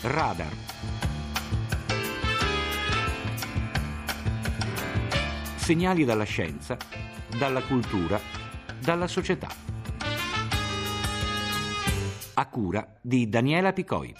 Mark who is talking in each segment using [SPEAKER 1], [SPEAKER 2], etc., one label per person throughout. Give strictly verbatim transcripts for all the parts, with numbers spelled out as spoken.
[SPEAKER 1] Radar. Segnali dalla scienza, dalla cultura, dalla società. A cura di Daniela Picoi.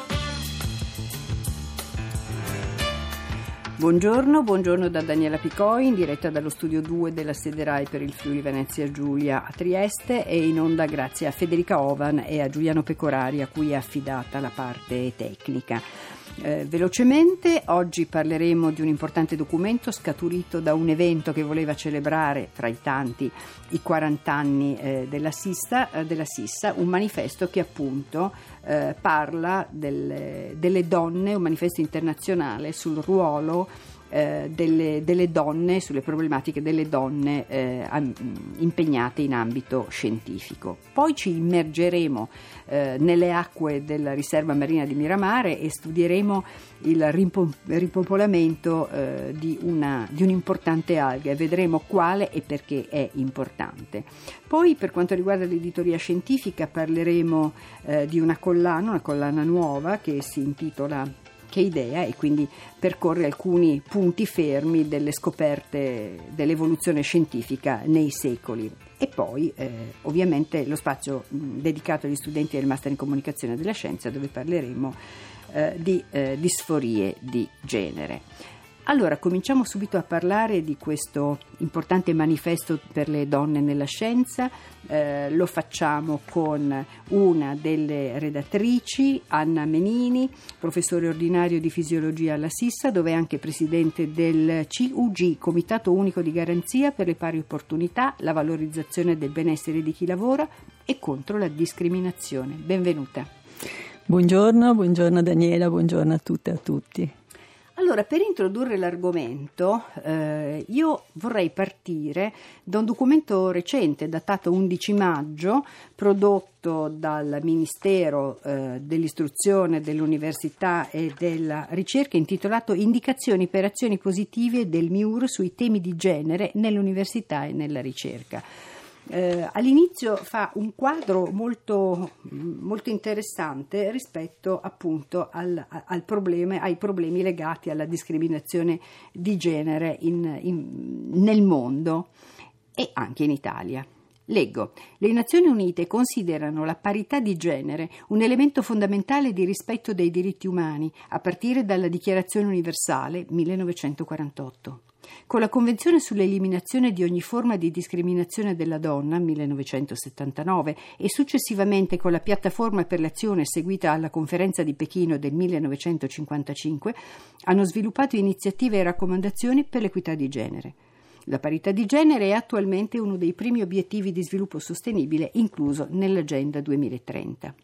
[SPEAKER 2] Buongiorno, buongiorno da Daniela Picoi, in diretta dallo studio due della sede Rai per il Friuli Venezia Giulia a Trieste e in onda grazie a Federica Ovan e a Giuliano Pecorari, a cui è affidata la parte tecnica. Eh, velocemente, oggi parleremo di un importante documento scaturito da un evento che voleva celebrare, tra i tanti, i quaranta anni eh, della, Sissa, eh, della Sissa, un manifesto che appunto eh, parla del, delle donne, un manifesto internazionale sul ruolo eh, delle, delle donne, sulle problematiche delle donne eh, impegnate in ambito scientifico. Poi ci immergeremo eh, nelle acque della riserva marina di Miramare e studieremo il ripopolamento eh, di, una, di un'importante alga e vedremo quale e perché è importante. Poi, per quanto riguarda l'editoria scientifica, parleremo eh, di una collana, una collana nuova che si intitola Che idea, e quindi percorre alcuni punti fermi delle scoperte dell'evoluzione scientifica nei secoli. E poi eh, ovviamente lo spazio mh, dedicato agli studenti del Master in Comunicazione della Scienza, dove parleremo eh, di eh, disforie di genere. Allora, cominciamo subito a parlare di questo importante manifesto per le donne nella scienza. Eh, lo facciamo con una delle redattrici, Anna Menini, professore ordinario di fisiologia alla Sissa, dove è anche presidente del C U G, Comitato Unico di Garanzia per le Pari Opportunità, la valorizzazione del benessere di chi lavora e contro la discriminazione. Benvenuta.
[SPEAKER 3] Buongiorno, buongiorno Daniela, buongiorno a tutte e a tutti.
[SPEAKER 2] Allora, per introdurre l'argomento, eh, io vorrei partire da un documento recente, datato undici maggio, prodotto dal Ministero eh, dell'Istruzione, dell'Università e della Ricerca, intitolato Indicazioni per azioni positive del M I U R sui temi di genere nell'università e nella ricerca. Eh, all'inizio fa un quadro molto, molto interessante rispetto appunto al, al problema, ai problemi legati alla discriminazione di genere in, in, nel mondo e anche in Italia. Leggo: le Nazioni Unite considerano la parità di genere un elemento fondamentale di rispetto dei diritti umani a partire dalla Dichiarazione Universale millenovecentoquarantotto. Con la Convenzione sull'eliminazione di ogni forma di discriminazione della donna, millenovecentosettantanove, e successivamente con la piattaforma per l'azione seguita alla Conferenza di Pechino del millenovecentocinquantacinque, hanno sviluppato iniziative e raccomandazioni per l'equità di genere. La parità di genere è attualmente uno dei primi obiettivi di sviluppo sostenibile incluso nell'Agenda duemilatrenta.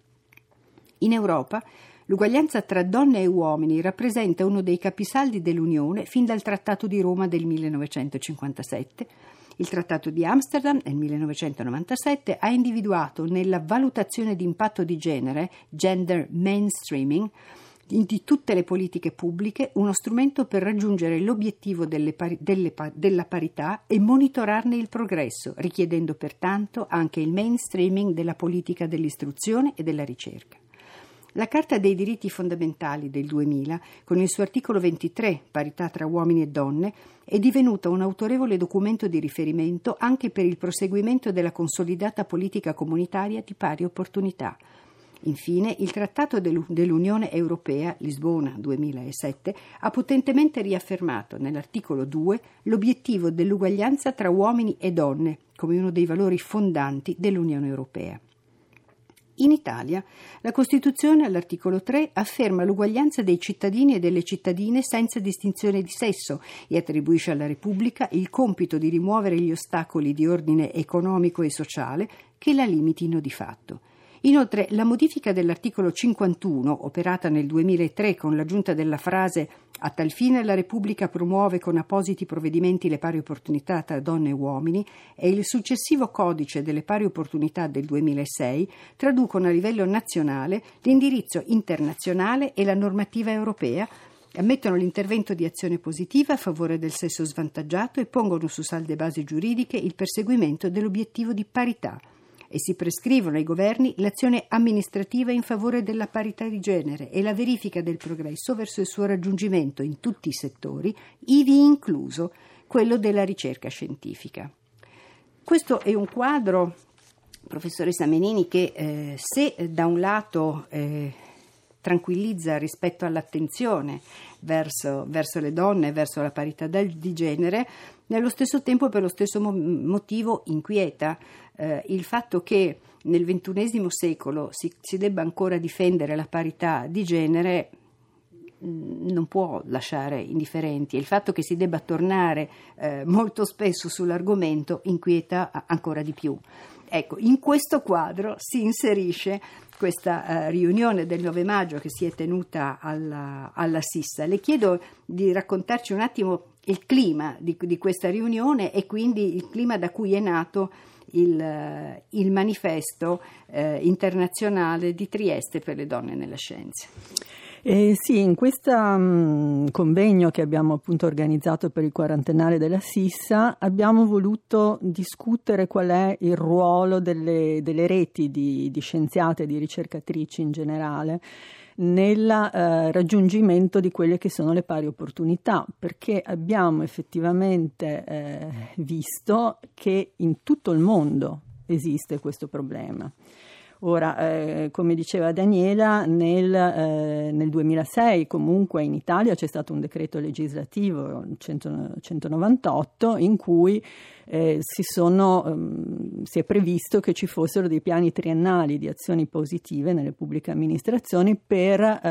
[SPEAKER 2] In Europa, l'uguaglianza tra donne e uomini rappresenta uno dei capisaldi dell'Unione fin dal Trattato di Roma del millenovecentocinquantasette. Il Trattato di Amsterdam nel millenovecentonovantasette ha individuato nella valutazione di impatto di genere, gender mainstreaming, di tutte le politiche pubbliche uno strumento per raggiungere l'obiettivo delle pari, delle, della parità e monitorarne il progresso, richiedendo pertanto anche il mainstreaming della politica dell'istruzione e della ricerca. La Carta dei diritti fondamentali del duemila, con il suo articolo ventitré, parità tra uomini e donne, è divenuta un autorevole documento di riferimento anche per il proseguimento della consolidata politica comunitaria di pari opportunità. Infine, il Trattato dell'Unione Europea, Lisbona duemilasette, ha potentemente riaffermato nell'articolo due l'obiettivo dell'uguaglianza tra uomini e donne come uno dei valori fondanti dell'Unione Europea. In Italia, la Costituzione all'articolo tre afferma l'uguaglianza dei cittadini e delle cittadine senza distinzione di sesso e attribuisce alla Repubblica il compito di rimuovere gli ostacoli di ordine economico e sociale che la limitino di fatto. Inoltre, la modifica dell'articolo cinquantuno, operata nel duemilatré con l'aggiunta della frase «A tal fine la Repubblica promuove con appositi provvedimenti le pari opportunità tra donne e uomini» e il successivo Codice delle pari opportunità del duemilasei traducono a livello nazionale l'indirizzo internazionale e la normativa europea, ammettono l'intervento di azione positiva a favore del sesso svantaggiato e pongono su salde basi giuridiche il perseguimento dell'obiettivo di parità. e si prescrivono ai governi l'azione amministrativa in favore della parità di genere e la verifica del progresso verso il suo raggiungimento in tutti i settori, ivi incluso quello della ricerca scientifica. Questo è un quadro, professoressa Menini, che eh, se da un lato eh, tranquillizza rispetto all'attenzione verso, verso le donne, verso la parità di genere, nello stesso tempo, per lo stesso mo- motivo, inquieta eh, il fatto che nel ventunesimo secolo si, si debba ancora difendere la parità di genere mh, non può lasciare indifferenti, e il fatto che si debba tornare eh, molto spesso sull'argomento inquieta ancora di più. Ecco, in questo quadro si inserisce questa uh, riunione del nove maggio che si è tenuta alla, alla Sissa. Le chiedo di raccontarci un attimo il clima di, di questa riunione e quindi il clima da cui è nato il, uh, il manifesto uh, internazionale di Trieste per le donne nella scienza.
[SPEAKER 3] Eh, sì, in questo um, convegno che abbiamo appunto organizzato per il quarantennale della Sissa abbiamo voluto discutere qual è il ruolo delle, delle reti di, di scienziate e di ricercatrici in generale nel eh, raggiungimento di quelle che sono le pari opportunità, perché abbiamo effettivamente eh, visto che in tutto il mondo esiste questo problema. Ora, eh, come diceva Daniela, nel, eh, nel duemilasei comunque in Italia c'è stato un decreto legislativo centonovantotto in cui eh, si, sono, um, si è previsto che ci fossero dei piani triennali di azioni positive nelle pubbliche amministrazioni per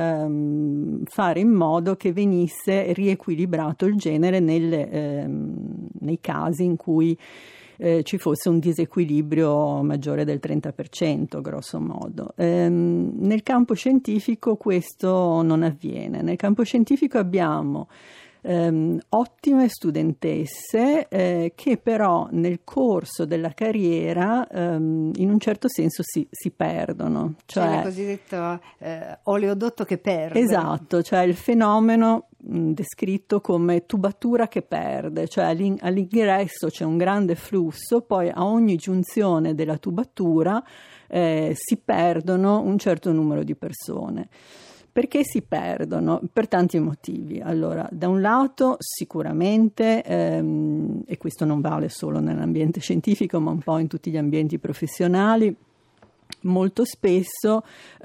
[SPEAKER 3] um, fare in modo che venisse riequilibrato il genere nelle, ehm, nei casi in cui Eh, ci fosse un disequilibrio maggiore del trenta per cento, grosso modo. Ehm, nel campo scientifico questo non avviene. Nel campo scientifico abbiamo ehm, ottime studentesse eh, che però nel corso della carriera ehm, in un certo senso si, si perdono. Cioè,
[SPEAKER 2] cioè il cosiddetto eh, oleodotto che perde.
[SPEAKER 3] Esatto, cioè il fenomeno descritto come tubatura che perde, cioè all'ingresso c'è un grande flusso, poi a ogni giunzione della tubatura eh, si perdono un certo numero di persone. Perché si perdono? Per tanti motivi. Allora, da un lato sicuramente, ehm, e questo non vale solo nell'ambiente scientifico ma un po' in tutti gli ambienti professionali, molto spesso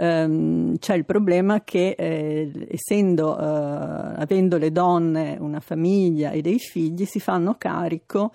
[SPEAKER 3] ehm, c'è il problema che eh, essendo eh, avendo le donne una famiglia e dei figli si fanno carico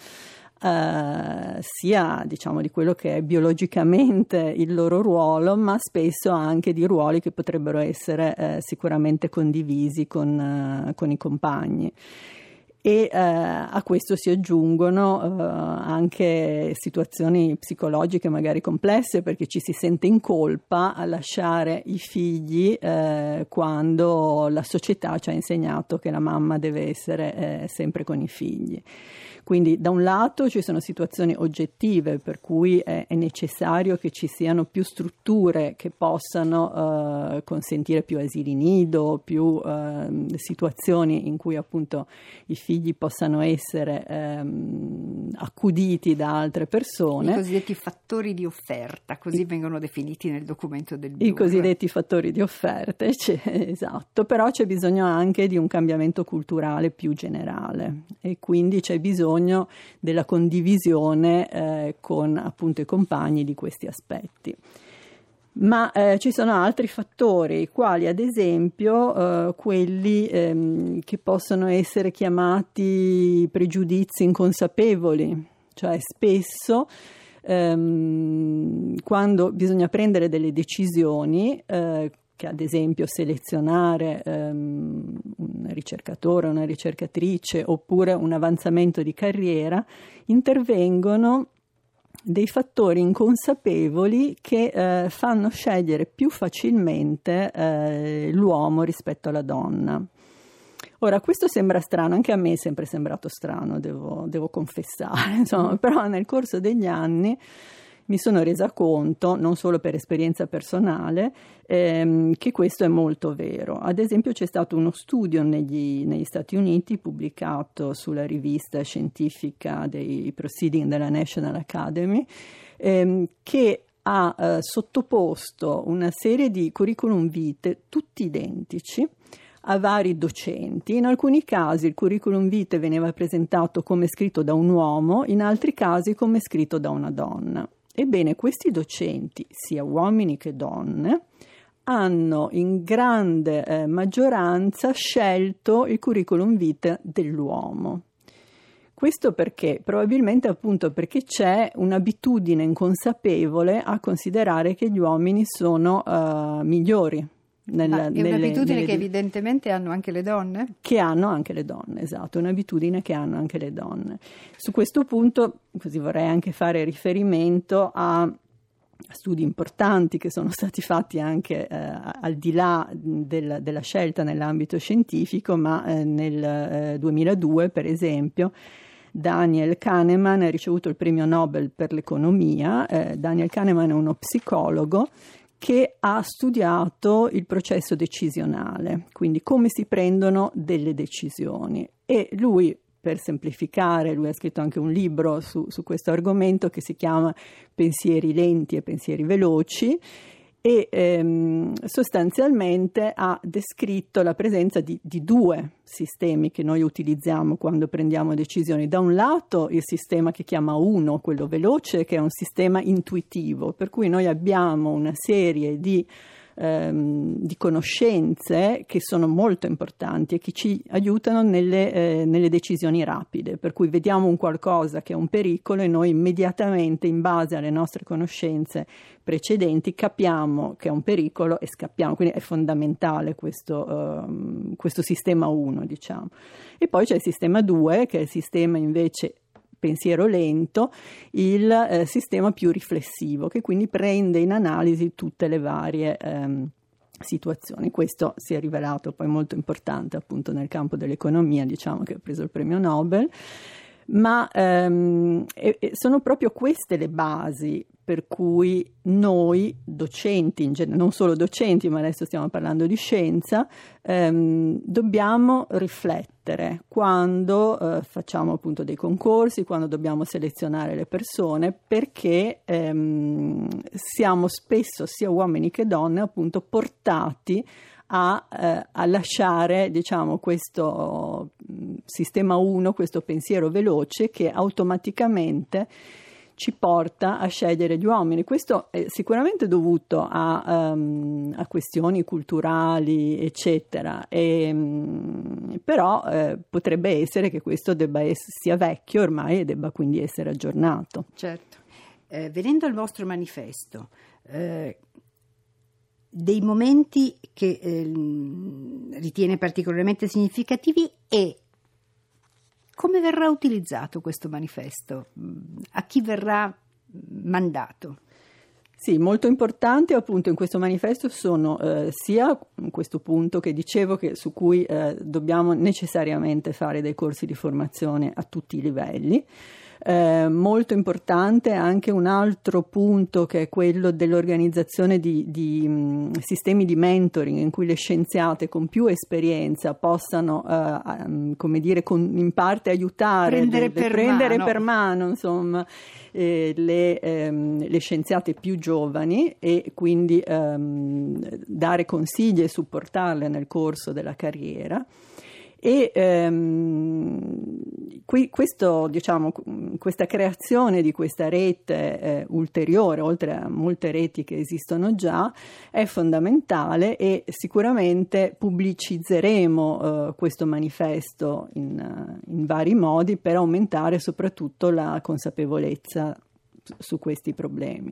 [SPEAKER 3] eh, sia diciamo di quello che è biologicamente il loro ruolo, ma spesso anche di ruoli che potrebbero essere eh, sicuramente condivisi con, eh, con i compagni. E eh, a questo si aggiungono eh, anche situazioni psicologiche magari complesse, perché ci si sente in colpa a lasciare i figli eh, quando la società ci ha insegnato che la mamma deve essere eh, sempre con i figli. Quindi da un lato ci sono situazioni oggettive per cui è, è necessario che ci siano più strutture che possano eh, consentire più asili nido, più eh, situazioni in cui appunto i figli possano essere ehm, accuditi da altre persone.
[SPEAKER 2] I cosiddetti fattori di offerta, così I, vengono definiti nel documento del B U R.
[SPEAKER 3] I cosiddetti fattori di offerta, esatto, però c'è bisogno anche di un cambiamento culturale più generale e quindi c'è bisogno della condivisione eh, con appunto i compagni di questi aspetti. Ma eh, ci sono altri fattori, quali ad esempio eh, quelli ehm, che possono essere chiamati pregiudizi inconsapevoli, cioè spesso ehm, quando bisogna prendere delle decisioni, eh, che ad esempio selezionare um, un ricercatore, una ricercatrice oppure un avanzamento di carriera, intervengono dei fattori inconsapevoli che eh, fanno scegliere più facilmente eh, l'uomo rispetto alla donna. Ora, questo sembra strano, anche a me è sempre sembrato strano, devo, devo confessare, insomma, però nel corso degli anni mi sono resa conto, non solo per esperienza personale, ehm, che questo è molto vero. Ad esempio c'è stato uno studio negli, negli Stati Uniti pubblicato sulla rivista scientifica dei Proceedings della National Academy ehm, che ha eh, sottoposto una serie di curriculum vitae tutti identici a vari docenti. In alcuni casi il curriculum vitae veniva presentato come scritto da un uomo, in altri casi come scritto da una donna. Ebbene, questi docenti, sia uomini che donne, hanno in grande eh, maggioranza scelto il curriculum vitae dell'uomo. Questo perché? Probabilmente appunto perché c'è un'abitudine inconsapevole a considerare che gli uomini sono uh, migliori. Nel,
[SPEAKER 2] Ma è
[SPEAKER 3] nelle,
[SPEAKER 2] un'abitudine
[SPEAKER 3] nelle,
[SPEAKER 2] che evidentemente hanno anche le donne?
[SPEAKER 3] Che hanno anche le donne, esatto, un'abitudine che hanno anche le donne. Su questo punto, così vorrei anche fare riferimento a studi importanti che sono stati fatti anche eh, al di là del, della scelta nell'ambito scientifico, ma eh, nel eh, duemiladue, per esempio, Daniel Kahneman ha ricevuto il premio Nobel per l'economia. Eh, Daniel Kahneman è uno psicologo che ha studiato il processo decisionale, quindi come si prendono delle decisioni, e lui, per semplificare, lui ha scritto anche un libro su, su questo argomento che si chiama Pensieri lenti e pensieri veloci, e ehm, sostanzialmente ha descritto la presenza di, di due sistemi che noi utilizziamo quando prendiamo decisioni. Da un lato il sistema che chiama uno, quello veloce, che è un sistema intuitivo, per cui noi abbiamo una serie di di conoscenze che sono molto importanti e che ci aiutano nelle, eh, nelle decisioni rapide, per cui vediamo un qualcosa che è un pericolo e noi immediatamente, in base alle nostre conoscenze precedenti, capiamo che è un pericolo e scappiamo. Quindi è fondamentale questo, uh, questo sistema uno, diciamo. E poi c'è il sistema due, che è il sistema invece pensiero lento, il eh, sistema più riflessivo, che quindi prende in analisi tutte le varie ehm, situazioni. Questo si è rivelato poi molto importante appunto nel campo dell'economia, diciamo, che ha preso il premio Nobel, ma ehm, e, e sono proprio queste le basi per cui noi docenti, in genere, non solo docenti, ma adesso stiamo parlando di scienza, ehm, dobbiamo riflettere quando eh, facciamo appunto dei concorsi, quando dobbiamo selezionare le persone, perché ehm, siamo spesso, sia uomini che donne, appunto portati a, eh, a lasciare, diciamo, questo mh, sistema uno, questo pensiero veloce che automaticamente ci porta a scegliere gli uomini. Questo è sicuramente dovuto a, um, a questioni culturali, eccetera, e, um, però eh, potrebbe essere che questo debba essere, sia vecchio ormai e debba quindi essere aggiornato.
[SPEAKER 2] Certo. Eh, venendo al vostro manifesto, eh, dei momenti che eh, ritiene particolarmente significativi e come verrà utilizzato questo manifesto? A chi verrà mandato?
[SPEAKER 3] Sì, molto importante appunto in questo manifesto sono eh, sia questo punto che dicevo, che su cui eh, dobbiamo necessariamente fare dei corsi di formazione a tutti i livelli. Eh, molto importante anche un altro punto, che è quello dell'organizzazione di, di mh, sistemi di mentoring in cui le scienziate con più esperienza possano eh, um, come dire, con, in parte aiutare,
[SPEAKER 2] prendere,
[SPEAKER 3] le,
[SPEAKER 2] per,
[SPEAKER 3] le, prendere
[SPEAKER 2] mano.
[SPEAKER 3] per mano insomma eh, le, ehm, le scienziate più giovani, e quindi ehm, dare consigli e supportarle nel corso della carriera. E ehm, qui, questo, diciamo, questa creazione di questa rete eh, ulteriore, oltre a molte reti che esistono già, è fondamentale, e sicuramente pubblicizzeremo eh, questo manifesto in, in vari modi per aumentare soprattutto la consapevolezza su, su questi problemi.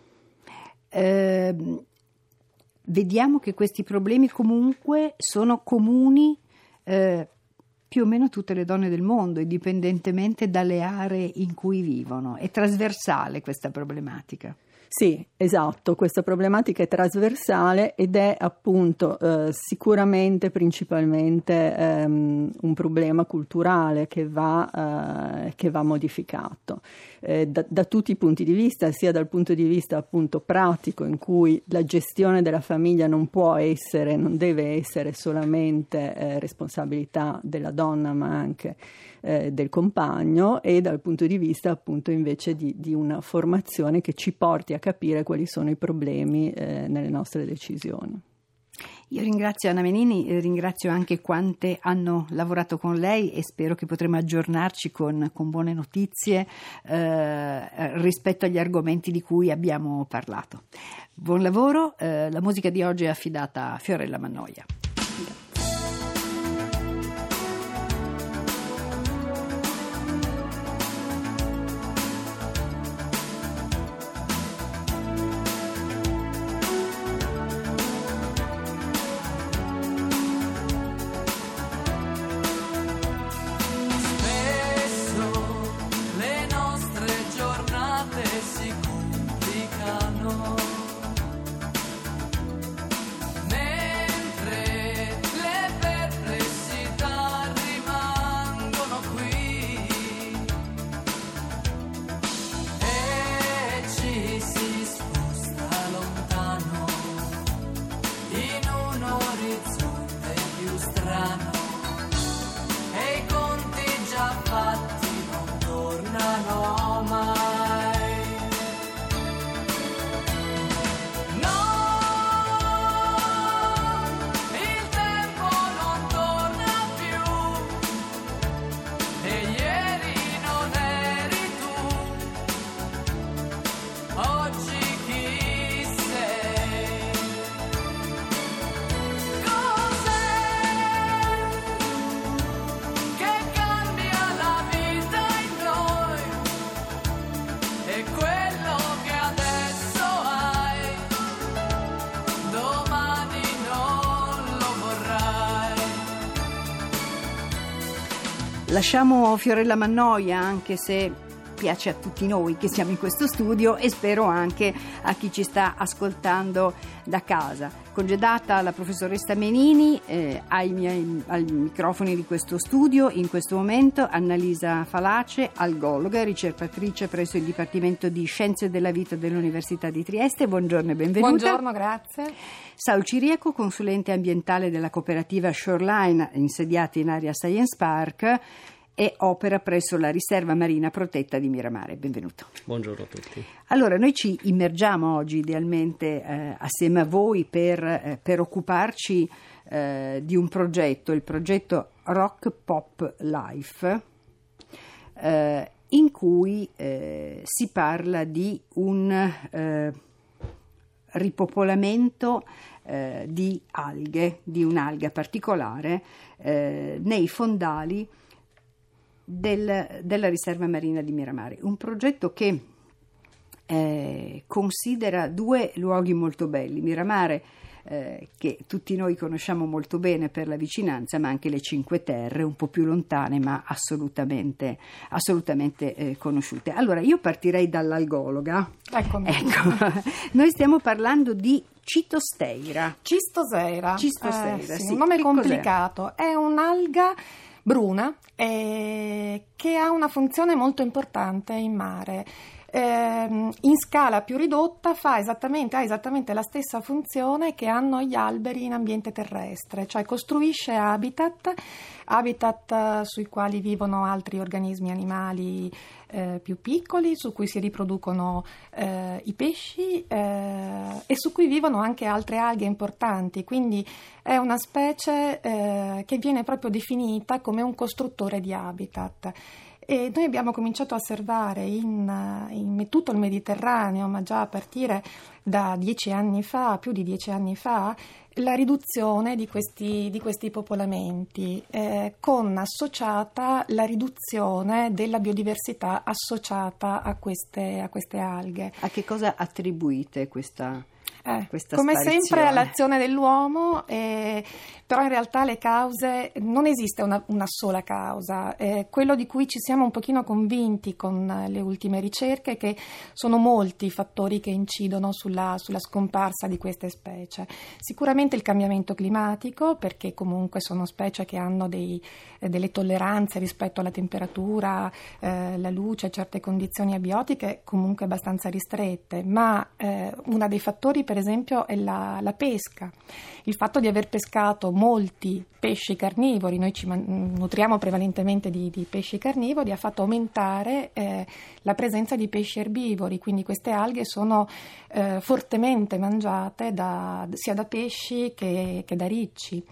[SPEAKER 2] Eh, vediamo che questi problemi comunque sono comuni Eh, più o meno tutte le donne del mondo, indipendentemente dalle aree in cui vivono. È trasversale questa problematica.
[SPEAKER 3] Sì, esatto, questa problematica è trasversale ed è appunto eh, sicuramente principalmente ehm, un problema culturale che va, eh, che va modificato eh, da, da tutti i punti di vista, sia dal punto di vista appunto pratico, in cui la gestione della famiglia non può essere, non deve essere solamente eh, responsabilità della donna, ma anche eh, del compagno, e dal punto di vista appunto invece di, di una formazione che ci porti a capire quali sono i problemi eh, nelle nostre decisioni.
[SPEAKER 2] Io ringrazio Anna Menini, ringrazio anche quante hanno lavorato con lei e spero che potremo aggiornarci con, con buone notizie eh, rispetto agli argomenti di cui abbiamo parlato. Buon lavoro, eh, la musica di oggi è affidata a Fiorella Mannoia. Lasciamo Fiorella Mannoia, anche se piace a tutti noi che siamo in questo studio, e spero anche a chi ci sta ascoltando da casa. Congedata la professoressa Menini, eh, ai, miei, ai microfoni di questo studio in questo momento Annalisa Falace, algologa, ricercatrice presso il Dipartimento di Scienze della Vita dell'Università di Trieste. Buongiorno e benvenuta.
[SPEAKER 4] Buongiorno, grazie.
[SPEAKER 2] Saul Ciriaco, consulente ambientale della cooperativa Shoreline, insediata in area Science Park, e opera presso la riserva marina protetta di Miramare. Benvenuto.
[SPEAKER 5] Buongiorno a tutti.
[SPEAKER 2] Allora, noi ci immergiamo oggi idealmente eh, assieme a voi per, eh, per occuparci eh, di un progetto, il progetto Rock Pop Life, eh, in cui eh, si parla di un eh, ripopolamento eh, di alghe, di un'alga particolare eh, nei fondali Del, della riserva marina di Miramare, un progetto che eh, considera due luoghi molto belli, Miramare eh, che tutti noi conosciamo molto bene per la vicinanza, ma anche le Cinque Terre un po' più lontane ma assolutamente, assolutamente eh, conosciute. Allora io partirei dall'algologa.
[SPEAKER 4] Eccomi.
[SPEAKER 2] Ecco. Noi stiamo parlando di Cistosteira.
[SPEAKER 4] Cistosteira,
[SPEAKER 2] Cistosteira,
[SPEAKER 4] eh, sì,
[SPEAKER 2] sì.
[SPEAKER 4] un nome
[SPEAKER 2] Che
[SPEAKER 4] complicato, cos'è? È un'alga bruna eh, che ha una funzione molto importante in mare. Eh, in scala più ridotta fa esattamente, ha esattamente la stessa funzione che hanno gli alberi in ambiente terrestre, cioè costruisce habitat, habitat sui quali vivono altri organismi animali eh, più piccoli, su cui si riproducono eh, i pesci eh, e su cui vivono anche altre alghe importanti, quindi è una specie eh, che viene proprio definita come un costruttore di habitat. E noi abbiamo cominciato a osservare in, in tutto il Mediterraneo, ma già a partire da dieci anni fa, più di dieci anni fa, la riduzione di questi, di questi popolamenti, eh, con associata la riduzione della biodiversità associata a queste, a queste alghe.
[SPEAKER 2] A che cosa attribuite questa?
[SPEAKER 4] Eh,
[SPEAKER 2] Questa
[SPEAKER 4] come
[SPEAKER 2] sparizione.
[SPEAKER 4] sempre all'azione dell'uomo, eh, però in realtà le cause, non esiste una, una sola causa. Eh, quello di cui ci siamo un pochino convinti con le ultime ricerche è che sono molti i fattori che incidono sulla, sulla scomparsa di queste specie. Sicuramente il cambiamento climatico, perché comunque sono specie che hanno dei, eh, delle tolleranze rispetto alla temperatura, eh, la luce, certe condizioni abiotiche comunque abbastanza ristrette, ma eh, uno dei fattori per per esempio è la, la pesca, il fatto di aver pescato molti pesci carnivori, noi ci man- nutriamo prevalentemente di, di pesci carnivori, ha fatto aumentare eh, la presenza di pesci erbivori, quindi queste alghe sono eh, fortemente mangiate da, sia da pesci che, che da ricci.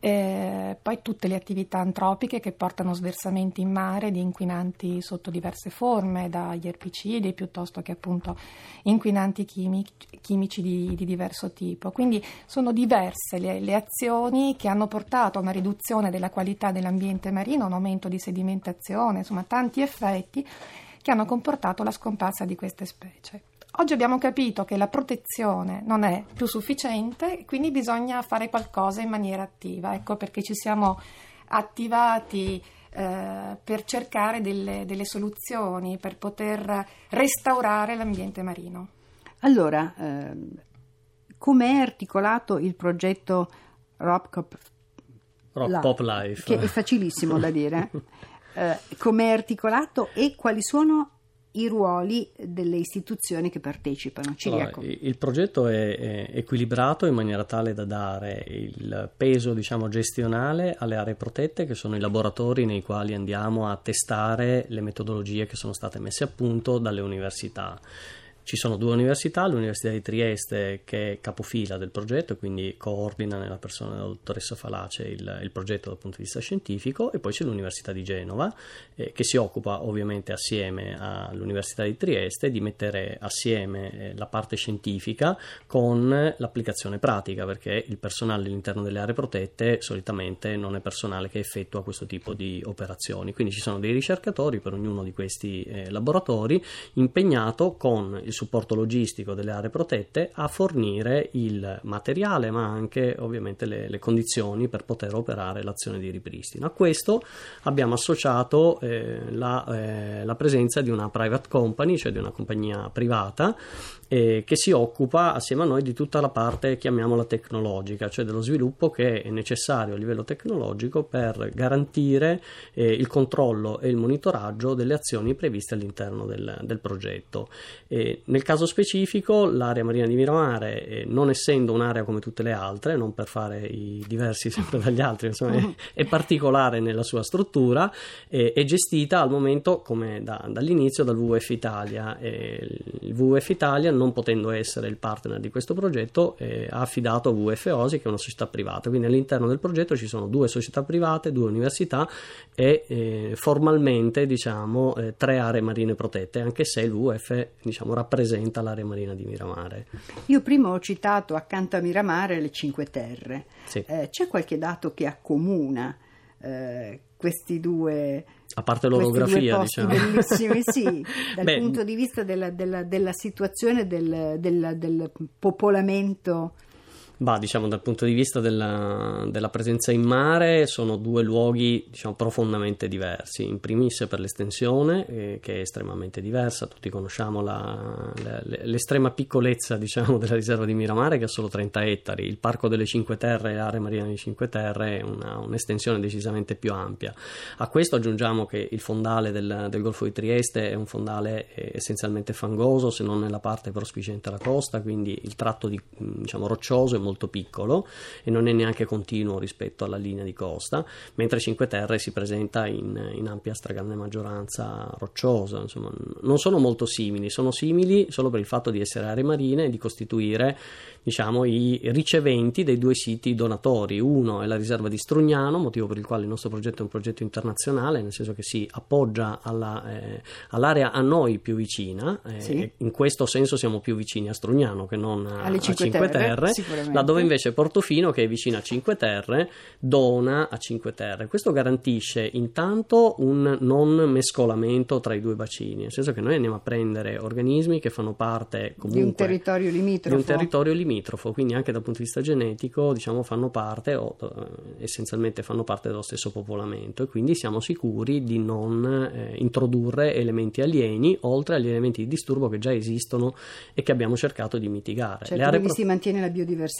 [SPEAKER 4] Eh, poi tutte le attività antropiche che portano sversamenti in mare di inquinanti sotto diverse forme, dagli erbicidi piuttosto che appunto inquinanti chimici, chimici di, di diverso tipo. Quindi sono diverse le, le azioni che hanno portato a una riduzione della qualità dell'ambiente marino, un aumento di sedimentazione, insomma tanti effetti che hanno comportato la scomparsa di queste specie. Oggi abbiamo capito che la protezione non è più sufficiente, quindi bisogna fare qualcosa in maniera attiva. Ecco perché ci siamo attivati eh, per cercare delle, delle soluzioni, per poter restaurare l'ambiente marino.
[SPEAKER 2] Allora, eh, com'è articolato il progetto Rockpop
[SPEAKER 5] Rock Pop Life?
[SPEAKER 2] Che è facilissimo da dire. Eh, com'è articolato e quali sono i ruoli delle istituzioni che partecipano?
[SPEAKER 5] Allora, il progetto è, è equilibrato in maniera tale da dare il peso, diciamo, gestionale alle aree protette, che sono i laboratori nei quali andiamo a testare le metodologie che sono state messe a punto dalle università. Ci sono due università, l'Università di Trieste che è capofila del progetto e quindi coordina nella persona della dottoressa Falace il, il progetto dal punto di vista scientifico, e poi c'è l'Università di Genova eh, che si occupa ovviamente assieme all'Università di Trieste di mettere assieme eh, la parte scientifica con l'applicazione pratica, perché il personale all'interno delle aree protette solitamente non è personale che effettua questo tipo di operazioni, quindi ci sono dei ricercatori per ognuno di questi eh, laboratori impegnato con il supporto logistico delle aree protette a fornire il materiale ma anche ovviamente le, le condizioni per poter operare l'azione di ripristino. A questo abbiamo associato eh, la, eh, la presenza di una private company, cioè di una compagnia privata eh, che si occupa assieme a noi di tutta la parte, chiamiamola tecnologica, cioè dello sviluppo che è necessario a livello tecnologico per garantire eh, il controllo e il monitoraggio delle azioni previste all'interno del, del progetto. Eh, Nel caso specifico l'area marina di Miramare, eh, non essendo un'area come tutte le altre, non per fare i diversi sempre dagli altri, insomma, è, è particolare nella sua struttura, eh, è gestita al momento come da, dall'inizio dal W W F Italia. Eh, il W W F Italia, non potendo essere il partner di questo progetto, eh, ha affidato a W W F Oasi, che è una società privata, quindi all'interno del progetto ci sono due società private, due università e eh, formalmente diciamo eh, tre aree marine protette, anche se il W W F diciamo rappresenta l'area marina di Miramare.
[SPEAKER 2] Io prima ho citato accanto a Miramare le Cinque Terre.
[SPEAKER 5] Sì.
[SPEAKER 2] Eh, c'è qualche dato che accomuna eh, questi due,
[SPEAKER 5] a parte l'orografia,
[SPEAKER 2] posti
[SPEAKER 5] diciamo
[SPEAKER 2] bellissimi, sì, dal
[SPEAKER 5] Beh,
[SPEAKER 2] punto di vista della, della, della situazione del, del, del popolamento?
[SPEAKER 5] Bah, diciamo dal punto di vista della, della presenza in mare sono due luoghi diciamo profondamente diversi. In primis per l'estensione eh, che è estremamente diversa, tutti conosciamo la, la, l'estrema piccolezza diciamo della riserva di Miramare, che ha solo trenta ettari. Il Parco delle Cinque Terre, l'area marina di Cinque Terre, è una, un'estensione decisamente più ampia. A questo aggiungiamo che il fondale del, del Golfo di Trieste è un fondale eh, essenzialmente fangoso, se non nella parte prospiciente alla costa, quindi il tratto di, diciamo roccioso è molto piccolo e non è neanche continuo rispetto alla linea di costa, mentre Cinque Terre si presenta in, in ampia stragrande maggioranza rocciosa. Insomma, non sono molto simili, sono simili solo per il fatto di essere aree marine e di costituire diciamo i riceventi dei due siti donatori. Uno è la riserva di Strugnano, motivo per il quale il nostro progetto è un progetto internazionale, nel senso che si appoggia alla, eh, all'area a noi più vicina, eh,
[SPEAKER 2] sì.
[SPEAKER 5] In questo senso siamo più vicini a Strugnano che non a,
[SPEAKER 2] alle Cinque,
[SPEAKER 5] a Cinque
[SPEAKER 2] Terre,
[SPEAKER 5] Terre, laddove invece Portofino, che è vicino a Cinque Terre, dona a Cinque Terre. Questo garantisce intanto un non mescolamento tra i due bacini, nel senso che noi andiamo a prendere organismi che fanno parte comunque
[SPEAKER 2] di un territorio limitrofo,
[SPEAKER 5] di un territorio limitrofo, quindi anche dal punto di vista genetico diciamo fanno parte o eh, essenzialmente fanno parte dello stesso popolamento, e quindi siamo sicuri di non eh, introdurre elementi alieni oltre agli elementi di disturbo che già esistono e che abbiamo cercato di mitigare.
[SPEAKER 2] Cioè,
[SPEAKER 5] Le aree
[SPEAKER 2] quindi
[SPEAKER 5] pro-
[SPEAKER 2] si mantiene la biodiversità.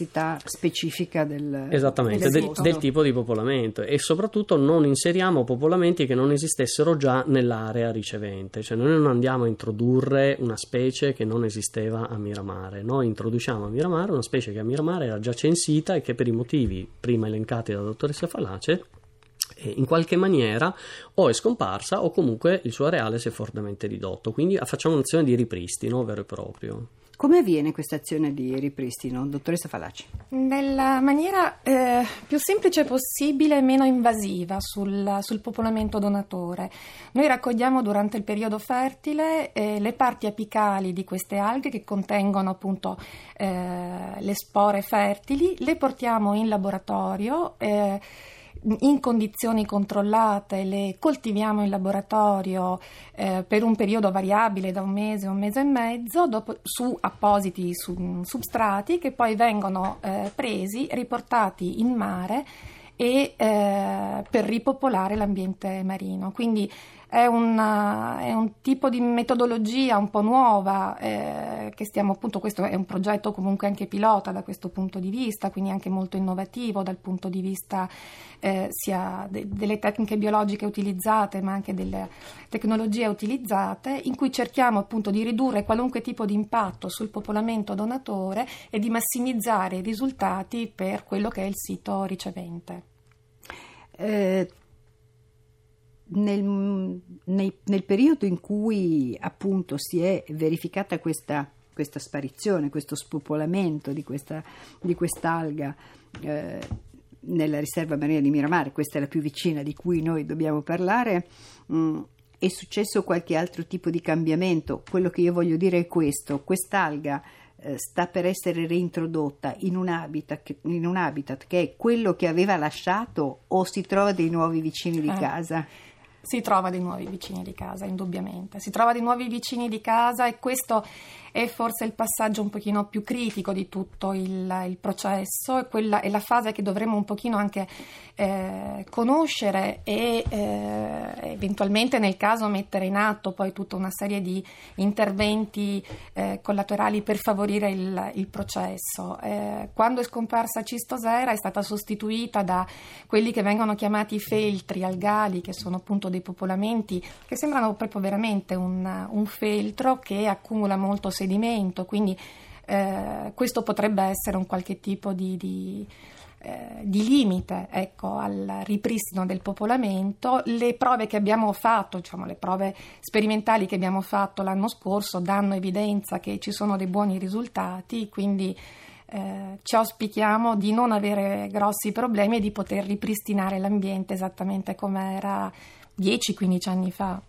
[SPEAKER 2] necessità specifica del
[SPEAKER 5] Esattamente,
[SPEAKER 2] del,
[SPEAKER 5] del, del tipo di popolamento, e soprattutto non inseriamo popolamenti che non esistessero già nell'area ricevente, cioè noi non andiamo a introdurre una specie che non esisteva a Miramare, noi introduciamo a Miramare una specie che a Miramare era già censita e che per i motivi prima elencati dalla dottoressa Fallace in qualche maniera o è scomparsa o comunque il suo areale si è fortemente ridotto, quindi facciamo un'azione di ripristino vero e proprio.
[SPEAKER 2] Come avviene questa azione di ripristino, dottoressa Fallaci?
[SPEAKER 4] Nella maniera eh, più semplice possibile e meno invasiva sul, sul popolamento donatore. Noi raccogliamo durante il periodo fertile eh, le parti apicali di queste alghe che contengono appunto eh, le spore fertili, le portiamo in laboratorio eh, in condizioni controllate, le coltiviamo in laboratorio eh, per un periodo variabile da un mese a un mese e mezzo dopo, su appositi su, substrati che poi vengono eh, presi, riportati in mare e eh, per ripopolare l'ambiente marino. Quindi è, una, è un tipo di metodologia un po' nuova eh, che stiamo appunto, questo è un progetto comunque anche pilota da questo punto di vista, quindi anche molto innovativo dal punto di vista eh, sia de, delle tecniche biologiche utilizzate ma anche delle tecnologie utilizzate, in cui cerchiamo appunto di ridurre qualunque tipo di impatto sul popolamento donatore e di massimizzare i risultati per quello che è il sito ricevente.
[SPEAKER 2] Eh, Nel, nei, nel periodo in cui appunto si è verificata questa, questa sparizione, questo spopolamento di, questa, di quest'alga eh, nella riserva marina di Miramare, questa è la più vicina di cui noi dobbiamo parlare, mh, è successo qualche altro tipo di cambiamento? Quello che io voglio dire è questo: quest'alga eh, sta per essere reintrodotta in un habitat che, in un habitat che è quello che aveva lasciato, o si trova dei nuovi vicini di
[SPEAKER 4] eh.
[SPEAKER 2] casa?
[SPEAKER 4] Si trova dei nuovi vicini di casa, indubbiamente. Si trova dei nuovi vicini di casa e questo è forse il passaggio un pochino più critico di tutto il, il processo, è, quella, è la fase che dovremo un pochino anche eh, conoscere e eh, eventualmente nel caso mettere in atto poi tutta una serie di interventi eh, collaterali per favorire il, il processo. Eh, quando è scomparsa Cistosera è stata sostituita da quelli che vengono chiamati feltri algali, che sono appunto dei popolamenti che sembrano proprio veramente un, un feltro che accumula molto sedimento, quindi eh, questo potrebbe essere un qualche tipo di, di, eh, di limite, ecco, al ripristino del popolamento. Le prove che abbiamo fatto, diciamo le prove sperimentali che abbiamo fatto l'anno scorso danno evidenza che ci sono dei buoni risultati, quindi eh, ci auspichiamo di non avere grossi problemi e di poter ripristinare l'ambiente esattamente come era dieci quindici anni fa.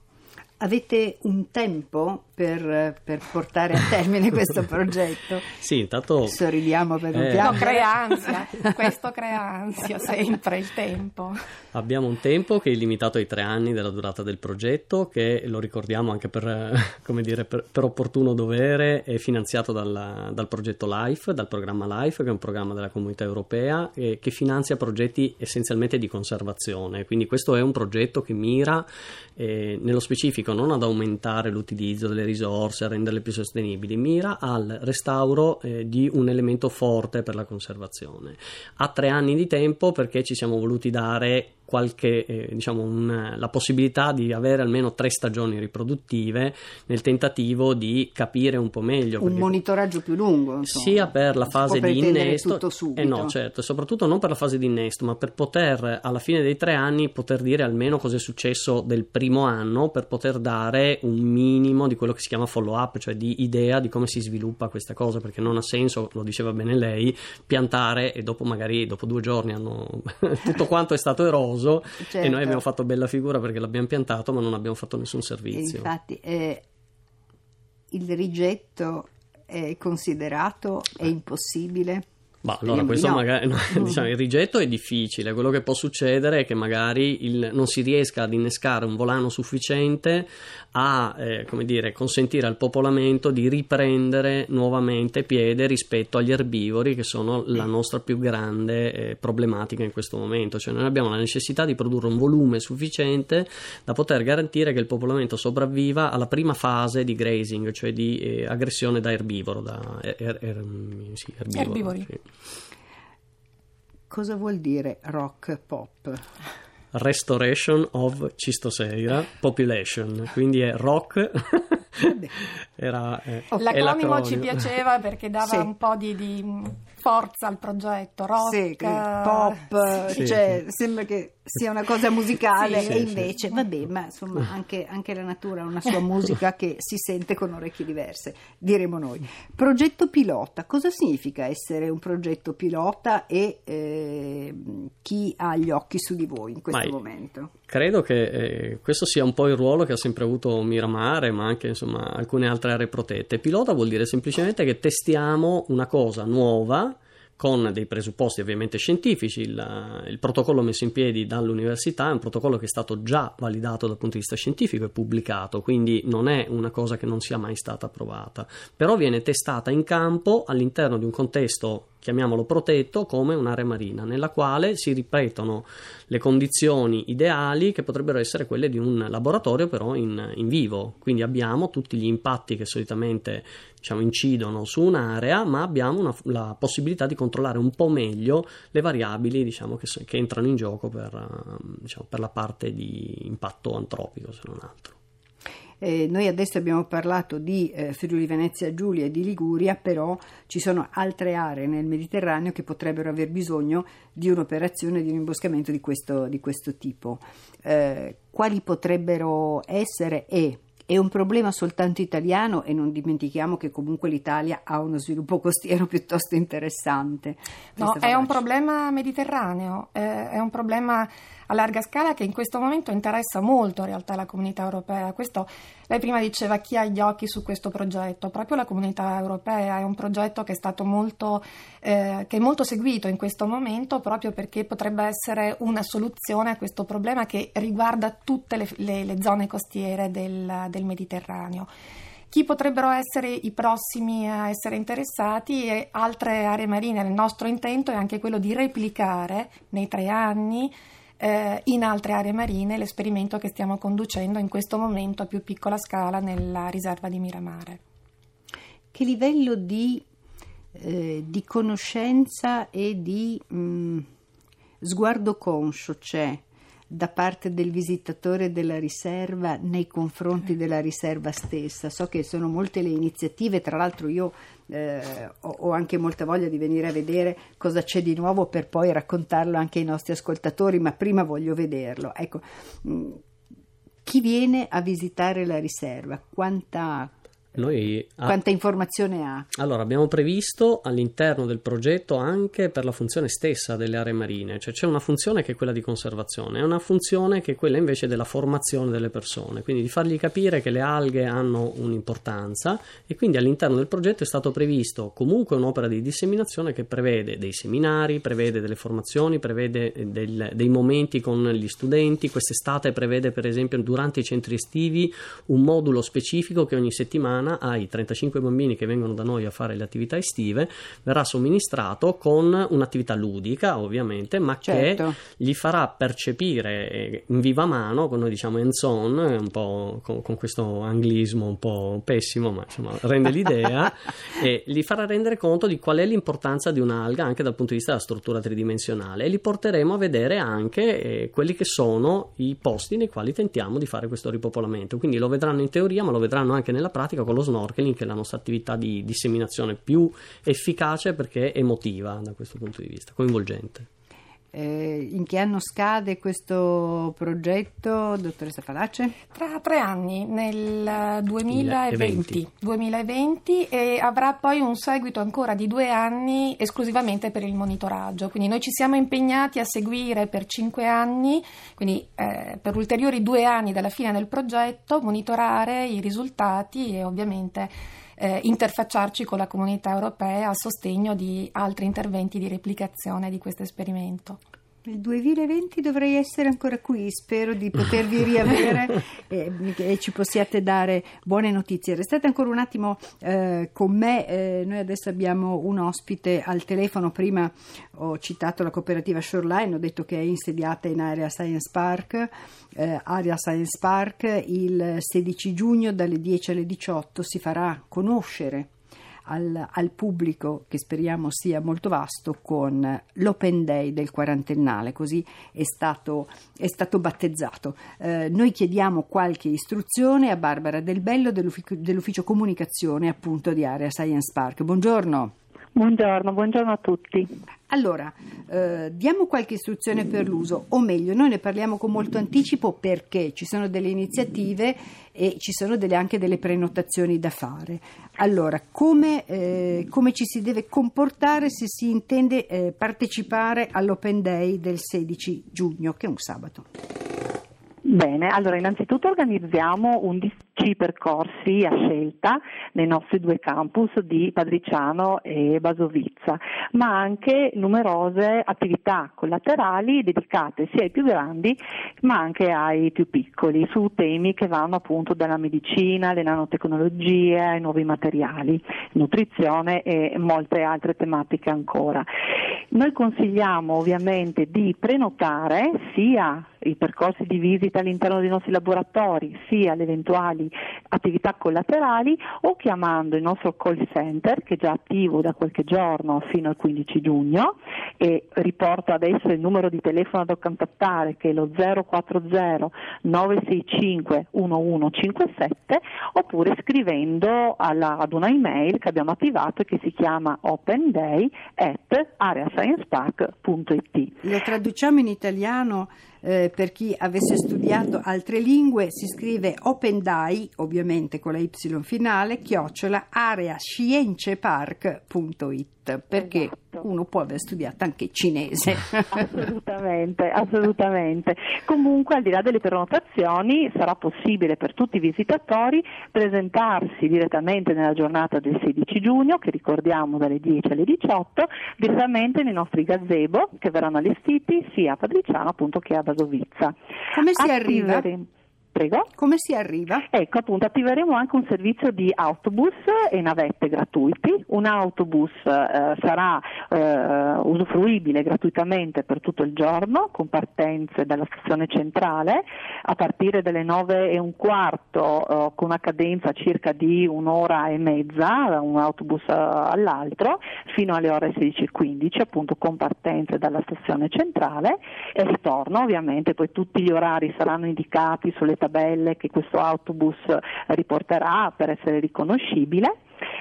[SPEAKER 2] Avete un tempo per, per portare a termine questo progetto?
[SPEAKER 5] Sì, intanto
[SPEAKER 2] sorridiamo per un
[SPEAKER 5] eh,
[SPEAKER 2] piano.
[SPEAKER 4] No, crea ansia, questo crea ansia sempre il tempo.
[SPEAKER 5] Abbiamo un tempo che è limitato ai tre anni della durata del progetto, che lo ricordiamo anche per, come dire, per, per opportuno dovere, è finanziato dal, dal progetto LIFE, dal programma LIFE, che è un programma della Comunità Europea e che finanzia progetti essenzialmente di conservazione. Quindi questo è un progetto che mira eh, nello specifico non ad aumentare l'utilizzo delle risorse, a renderle più sostenibili, mira al restauro eh, di un elemento forte per la conservazione. Ha tre anni di tempo perché ci siamo voluti dare qualche eh, diciamo un, la possibilità di avere almeno tre stagioni riproduttive nel tentativo di capire un po' meglio
[SPEAKER 2] un monitoraggio più lungo, insomma,
[SPEAKER 5] sia per la fase di innesto
[SPEAKER 2] tutto subito.
[SPEAKER 5] Eh no, certo, soprattutto non per la fase di innesto, ma per poter alla fine dei tre anni poter dire almeno cosa è successo del primo anno, per poter dare un minimo di quello che si chiama follow up, cioè di idea di come si sviluppa questa cosa, perché non ha senso, lo diceva bene lei, piantare e dopo magari dopo due giorni hanno tutto quanto è stato eroso. Certo. E noi abbiamo fatto bella figura perché l'abbiamo piantato ma non abbiamo fatto nessun servizio.
[SPEAKER 2] Infatti eh, il rigetto è considerato è impossibile?
[SPEAKER 5] Ma allora questo no. magari no, diciamo, il rigetto è difficile. Quello che può succedere è che magari il, non si riesca ad innescare un volano sufficiente a eh, come dire, consentire al popolamento di riprendere nuovamente piede rispetto agli erbivori, che sono la nostra più grande eh, problematica in questo momento. Cioè noi abbiamo la necessità di produrre un volume sufficiente da poter garantire che il popolamento sopravviva alla prima fase di grazing, cioè di eh, aggressione da erbivoro, da er, er, er, sì, erbivoro,
[SPEAKER 4] erbivori.
[SPEAKER 5] Sì.
[SPEAKER 2] Cosa vuol dire rock pop?
[SPEAKER 5] Restoration of Cistoseira Population, quindi è rock. Era, eh,
[SPEAKER 4] l'acronimo,
[SPEAKER 5] l'acronimo
[SPEAKER 4] ci piaceva perché dava sì. un po' di, di forza al progetto. Rock,
[SPEAKER 2] sì, pop,
[SPEAKER 5] sì,
[SPEAKER 2] cioè
[SPEAKER 5] sì.
[SPEAKER 2] sembra che sia una cosa musicale
[SPEAKER 5] sì,
[SPEAKER 2] e
[SPEAKER 5] sì,
[SPEAKER 2] invece
[SPEAKER 5] sì.
[SPEAKER 2] vabbè, ma insomma anche, anche la natura ha una sua musica che si sente con orecchie diverse, diremo noi. Progetto pilota, cosa significa essere un progetto pilota e eh, chi ha gli occhi su di voi in questo ma momento?
[SPEAKER 5] Credo che eh, questo sia un po' il ruolo che ha sempre avuto Miramare, ma anche insomma alcune altre aree protette. Pilota vuol dire semplicemente che testiamo una cosa nuova con dei presupposti ovviamente scientifici. Il, il protocollo messo in piedi dall'università è un protocollo che è stato già validato dal punto di vista scientifico e pubblicato, quindi non è una cosa che non sia mai stata approvata, però viene testata in campo all'interno di un contesto, chiamiamolo protetto, come un'area marina, nella quale si ripetono le condizioni ideali che potrebbero essere quelle di un laboratorio però in, in vivo. Quindi abbiamo tutti gli impatti che solitamente diciamo incidono su un'area, ma abbiamo una, la possibilità di controllare un po' meglio le variabili diciamo che, che entrano in gioco per, diciamo, per la parte di impatto antropico, se non altro.
[SPEAKER 2] Eh, noi adesso abbiamo parlato di eh, Friuli Venezia Giulia e di Liguria, però ci sono altre aree nel Mediterraneo che potrebbero aver bisogno di un'operazione di un imboscamento di questo, di questo tipo. Eh, quali potrebbero essere? E è un problema soltanto italiano, e non dimentichiamo che comunque l'Italia ha uno sviluppo costiero piuttosto interessante.
[SPEAKER 4] No, è un problema mediterraneo, eh, è un problema a larga scala che in questo momento interessa molto in realtà la comunità europea. Questo, lei prima diceva chi ha gli occhi su questo progetto, proprio la comunità europea. È un progetto che è stato molto eh, che è molto seguito in questo momento, proprio perché potrebbe essere una soluzione a questo problema che riguarda tutte le, le, le zone costiere del, del Mediterraneo. Chi potrebbero essere i prossimi a essere interessati e altre aree marine. Il nostro intento è anche quello di replicare nei tre anni Eh, in altre aree marine l'esperimento che stiamo conducendo in questo momento a più piccola scala nella riserva di Miramare.
[SPEAKER 2] Che livello di, eh, di conoscenza e di mh, sguardo conscio c'è da parte del visitatore della riserva nei confronti della riserva stessa? So che sono molte le iniziative, tra l'altro io eh, ho, ho anche molta voglia di venire a vedere cosa c'è di nuovo per poi raccontarlo anche ai nostri ascoltatori, ma prima voglio vederlo. Ecco, mh, chi viene a visitare la riserva? Quanta
[SPEAKER 5] Noi, ah,
[SPEAKER 2] Quanta informazione ha?
[SPEAKER 5] Allora, abbiamo previsto all'interno del progetto anche per la funzione stessa delle aree marine, cioè c'è una funzione che è quella di conservazione, e una funzione che è quella invece della formazione delle persone, quindi di fargli capire che le alghe hanno un'importanza, e quindi all'interno del progetto è stato previsto comunque un'opera di disseminazione che prevede dei seminari, prevede delle formazioni, prevede del, dei momenti con gli studenti. Quest'estate prevede per esempio durante i centri estivi un modulo specifico che ogni settimana ai trentacinque bambini che vengono da noi a fare le attività estive verrà somministrato con un'attività ludica ovviamente, ma certo, che gli farà percepire in viva mano, come noi diciamo hands on, un po' con, con questo anglismo un po' pessimo, ma insomma rende l'idea e gli farà rendere conto di qual è l'importanza di un'alga anche dal punto di vista della struttura tridimensionale, e li porteremo a vedere anche eh, quelli che sono i posti nei quali tentiamo di fare questo ripopolamento. Quindi lo vedranno in teoria, ma lo vedranno anche nella pratica con lo snorkeling, che è la nostra attività di disseminazione più efficace perché emotiva da questo punto di vista, coinvolgente.
[SPEAKER 2] Eh, in che anno scade questo progetto, dottoressa Falace?
[SPEAKER 4] Tra tre anni, nel duemilaventi, duemilaventi, e avrà poi un seguito ancora di due anni esclusivamente per il monitoraggio. Quindi noi ci siamo impegnati a seguire per cinque anni, quindi eh, per ulteriori due anni dalla fine del progetto, monitorare i risultati e ovviamente Eh, interfacciarci con la comunità europea a sostegno di altri interventi di replicazione di questo esperimento.
[SPEAKER 2] Nel duemilaventi dovrei essere ancora qui, spero di potervi riavere e, e ci possiate dare buone notizie. Restate ancora un attimo eh, con me, eh, noi adesso abbiamo un ospite al telefono. Prima ho citato la cooperativa Shoreline, ho detto che è insediata in Area Science Park. Eh, Area Science Park il sedici giugno dalle dieci alle diciotto si farà conoscere al, al pubblico, che speriamo sia molto vasto, con l'Open Day del quarantennale, così è stato, è stato battezzato. Eh, noi chiediamo qualche istruzione a Barbara Del Bello dell'ufficio, dell'ufficio comunicazione appunto di Area Science Park. Buongiorno.
[SPEAKER 6] Buongiorno, buongiorno a tutti.
[SPEAKER 2] Allora, eh, diamo qualche istruzione per l'uso, o meglio, noi ne parliamo con molto anticipo perché ci sono delle iniziative e ci sono delle, anche delle prenotazioni da fare. Allora, come, eh, come ci si deve comportare se si intende eh, partecipare all'Open Day del sedici giugno, che è un sabato?
[SPEAKER 6] Bene, allora innanzitutto organizziamo undici percorsi a scelta nei nostri due campus di Padriciano e Basovizza, ma anche numerose attività collaterali dedicate sia ai più grandi ma anche ai più piccoli, su temi che vanno appunto dalla medicina, alle nanotecnologie, ai nuovi materiali, nutrizione e molte altre tematiche ancora. Noi consigliamo ovviamente di prenotare sia i percorsi di visita all'interno dei nostri laboratori, sia le eventuali attività collaterali, o chiamando il nostro call center, che è già attivo da qualche giorno fino al quindici giugno, e riporto adesso il numero di telefono da contattare, che è lo zero quattro zero nove sei cinque uno uno cinque sette, oppure scrivendo alla, ad una email che abbiamo attivato e che si chiama openday at areasciencepark punto it.
[SPEAKER 2] Lo traduciamo in italiano. Eh, per chi avesse studiato altre lingue, si scrive Open Day, ovviamente con la Y finale, chiocciola areasciencepark punto it, perché esatto. Uno può aver studiato anche cinese.
[SPEAKER 6] Assolutamente, assolutamente. Comunque, al di là delle prenotazioni, sarà possibile per tutti i visitatori presentarsi direttamente nella giornata del sedici giugno, che ricordiamo dalle dieci alle diciotto, direttamente nei nostri gazebo che verranno allestiti sia a Padriciano appunto che a Basovizza.
[SPEAKER 2] Come si arriva?
[SPEAKER 6] Attivere... Prego?
[SPEAKER 2] Come si arriva?
[SPEAKER 6] Ecco, appunto, attiveremo anche un servizio di autobus e navette gratuiti. Un autobus eh, sarà eh, usufruibile gratuitamente per tutto il giorno, con partenze dalla stazione centrale a partire dalle nove e un quarto, eh, con una cadenza circa di un'ora e mezza, da un autobus eh, all'altro, fino alle ore sedici e quindici, appunto con partenze dalla stazione centrale, e ritorno ovviamente. Poi tutti gli orari saranno indicati sulle tabelle che questo autobus riporterà per essere riconoscibile,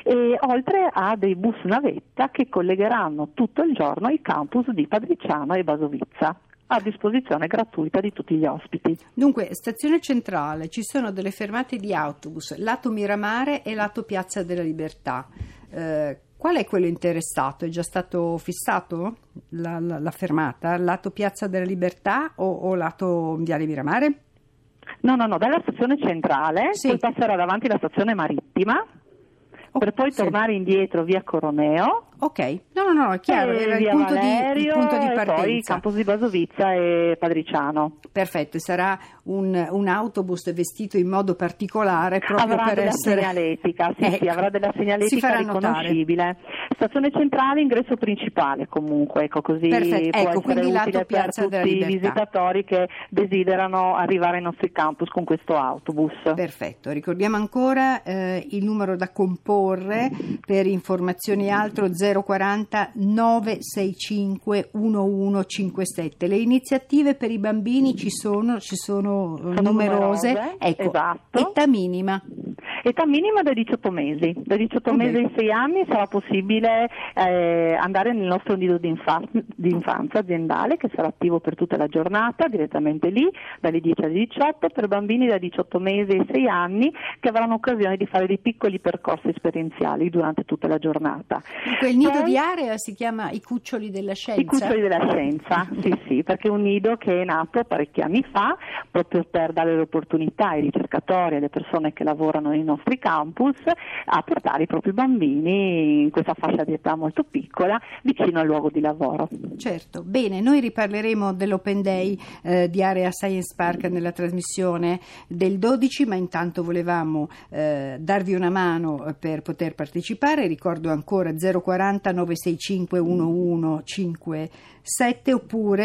[SPEAKER 6] e oltre a dei bus navetta che collegheranno tutto il giorno i campus di Padriciano e Basovizza, a disposizione gratuita di tutti gli ospiti.
[SPEAKER 2] Dunque, stazione centrale, ci sono delle fermate di autobus lato Miramare e lato Piazza della Libertà. Eh, qual è quello interessato? È già stato fissato la, la, la fermata? Lato Piazza della Libertà o, o lato Viale Miramare?
[SPEAKER 6] No, no, no, dalla stazione centrale, sì. Poi passerà davanti alla stazione marittima, oh, per poi sì. tornare indietro via Coroneo.
[SPEAKER 2] Ok, no, no, no, è chiaro,
[SPEAKER 6] e
[SPEAKER 2] era
[SPEAKER 6] via
[SPEAKER 2] il punto,
[SPEAKER 6] Valerio,
[SPEAKER 2] di, il punto di partenza.
[SPEAKER 6] E poi campus di Basovizza e Padriciano.
[SPEAKER 2] Perfetto, sarà un, un autobus vestito in modo particolare proprio
[SPEAKER 6] avrà
[SPEAKER 2] per
[SPEAKER 6] della
[SPEAKER 2] essere...
[SPEAKER 6] segnaletica, sì,
[SPEAKER 2] ecco.
[SPEAKER 6] sì, avrà della segnaletica riconoscibile. Notare. Stazione centrale, ingresso principale comunque, ecco, così
[SPEAKER 2] Perfetto.
[SPEAKER 6] può
[SPEAKER 2] ecco,
[SPEAKER 6] essere utile per tutti i visitatori che desiderano arrivare ai nostri campus con questo autobus.
[SPEAKER 2] Perfetto, ricordiamo ancora eh, il numero da comporre per informazioni e altro zero quaranta nove sei cinque uno uno cinque sette. Le iniziative per i bambini ci sono, ci sono, sono numerose. numerose. Ecco,
[SPEAKER 6] esatto.
[SPEAKER 2] Età minima?
[SPEAKER 6] Età minima da diciotto mesi. Da diciotto okay. mesi ai sei anni sarà possibile eh, andare nel nostro nido di, infa- di infanzia aziendale, che sarà attivo per tutta la giornata, direttamente lì, dalle dieci alle diciotto, per bambini da diciotto mesi ai sei anni che avranno occasione di fare dei piccoli percorsi esperienziali durante tutta la giornata.
[SPEAKER 2] Dunque, il nido Poi, di Area si chiama I Cuccioli della Scienza?
[SPEAKER 6] I Cuccioli della Scienza, sì sì, perché è un nido che è nato parecchi anni fa proprio per dare l'opportunità ai ricercatori e alle persone che lavorano nei nostri campus a portare i propri bambini in questa fascia di età molto piccola vicino al luogo di lavoro.
[SPEAKER 2] Certo, bene, noi riparleremo dell'Open Day eh, di Area Science Park nella trasmissione del dodici, ma intanto volevamo eh, darvi una mano per poter partecipare. Ricordo ancora zero quaranta nove sei cinque uno uno cinque sette, oppure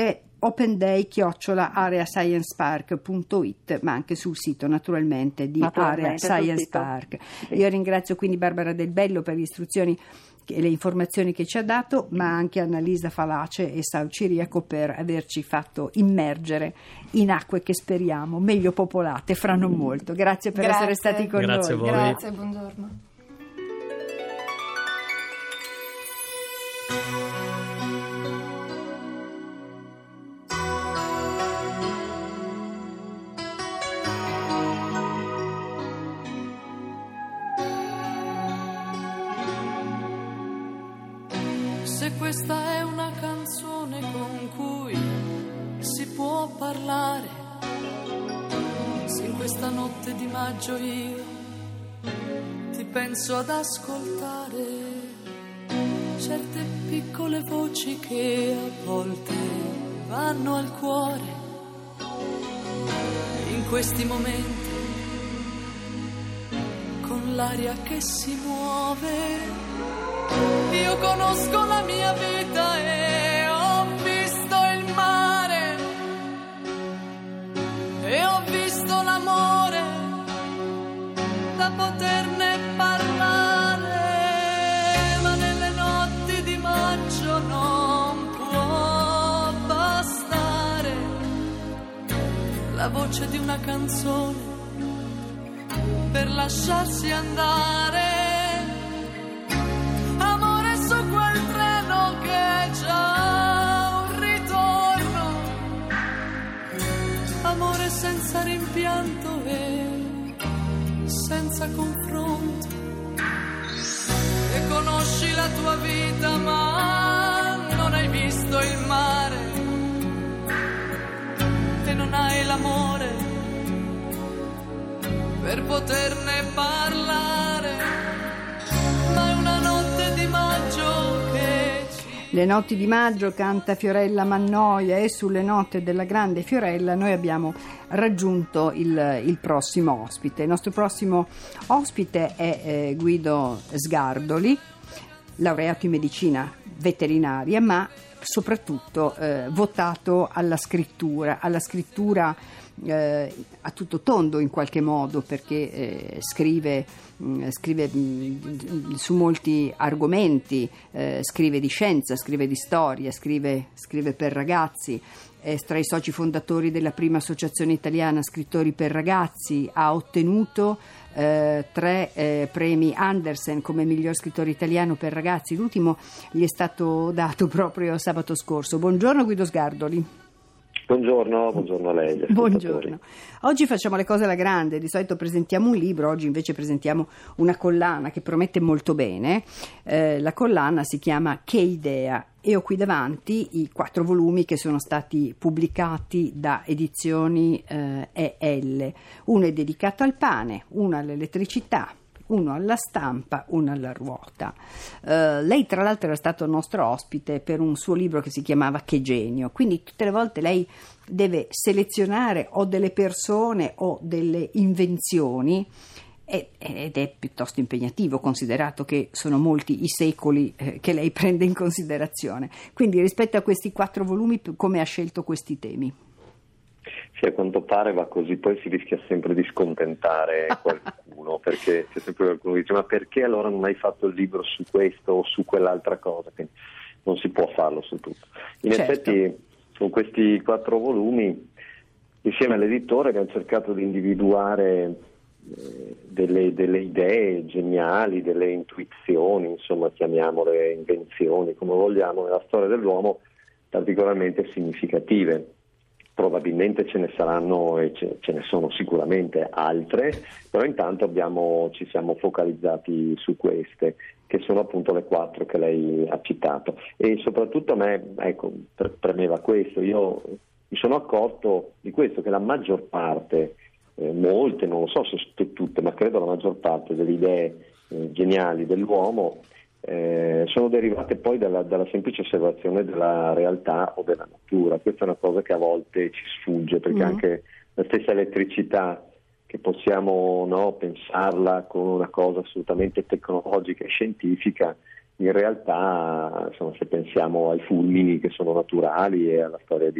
[SPEAKER 2] openday chiocciola areasciencepark punto it, ma anche sul sito naturalmente di Area Science Park. Sì. Io ringrazio quindi Barbara Del Bello per le istruzioni e le informazioni che ci ha dato, ma anche Annalisa Falace e Sau Ciriaco per averci fatto immergere in acque che speriamo meglio popolate fra non molto. Grazie per
[SPEAKER 4] Grazie.
[SPEAKER 2] essere stati con
[SPEAKER 5] Grazie
[SPEAKER 2] noi.
[SPEAKER 5] a voi.
[SPEAKER 4] Grazie, buongiorno.
[SPEAKER 7] Se questa è una canzone con cui si può parlare, se in questa notte di maggio io ti penso ad ascoltare certe piccole voci che a volte vanno al cuore, in questi momenti con l'aria che si muove. Io conosco la mia vita e ho visto il mare e ho visto l'amore da poterne parlare, ma nelle notti di maggio non può bastare la voce di una canzone per lasciarsi andare. Amore senza rimpianto e senza confronto, e conosci la tua vita ma non hai visto il mare, e non hai l'amore per poterne parlare, ma è una notte di maggio che
[SPEAKER 2] Le notti di maggio canta Fiorella Mannoia, e sulle note della grande Fiorella noi abbiamo raggiunto il, il prossimo ospite. Il nostro prossimo ospite è eh, Guido Sgardoli, laureato in medicina veterinaria, ma soprattutto eh, votato alla scrittura, alla scrittura eh, a tutto tondo in qualche modo, perché eh, scrive, mh, scrive mh, su molti argomenti, eh, scrive di scienza, scrive di storia, scrive, scrive per ragazzi. È tra i soci fondatori della prima associazione italiana scrittori per ragazzi, ha ottenuto eh, tre eh, premi Andersen come miglior scrittore italiano per ragazzi, l'ultimo gli è stato dato proprio sabato scorso. Buongiorno Guido Sgardoli.
[SPEAKER 8] Buongiorno, buongiorno a lei.
[SPEAKER 2] Buongiorno. Oggi facciamo le cose alla grande, di solito presentiamo un libro, oggi invece presentiamo una collana che promette molto bene. Eh, la collana si chiama Che idea? E ho qui davanti i quattro volumi che sono stati pubblicati da Edizioni eh, E L. Uno è dedicato al pane, uno all'elettricità, uno alla stampa, uno alla ruota. Uh, lei tra l'altro era stato nostro ospite per un suo libro che si chiamava Che genio, quindi tutte le volte lei deve selezionare o delle persone o delle invenzioni, ed è piuttosto impegnativo, considerato che sono molti i secoli eh, che lei prende in considerazione. Quindi rispetto a questi quattro volumi, come ha scelto questi temi?
[SPEAKER 8] Sì, a quanto pare va così, poi si rischia sempre di scontentare qualcuno, perché c'è sempre qualcuno che dice ma perché allora non hai fatto il libro su questo o su quell'altra cosa? Quindi non si può farlo su tutto. In
[SPEAKER 2] certo.
[SPEAKER 8] effetti con questi quattro volumi, insieme all'editore, abbiamo cercato di individuare eh, delle, delle idee geniali, delle intuizioni, insomma chiamiamole invenzioni, come vogliamo, nella storia dell'uomo particolarmente significative. Probabilmente ce ne saranno e ce, ce ne sono sicuramente altre, però intanto abbiamo, ci siamo focalizzati su queste, che sono appunto le quattro che lei ha citato. E soprattutto a me, ecco, premeva questo, io mi sono accorto di questo, che la maggior parte, eh, molte, non lo so se tutte, ma credo la maggior parte delle idee eh, geniali dell'uomo Eh, sono derivate poi dalla, dalla semplice osservazione della realtà o della natura. Questa è una cosa che a volte ci sfugge, perché mm. anche la stessa elettricità, che possiamo no, pensarla come una cosa assolutamente tecnologica e scientifica, in realtà insomma, se pensiamo ai fulmini che sono naturali e alla storia di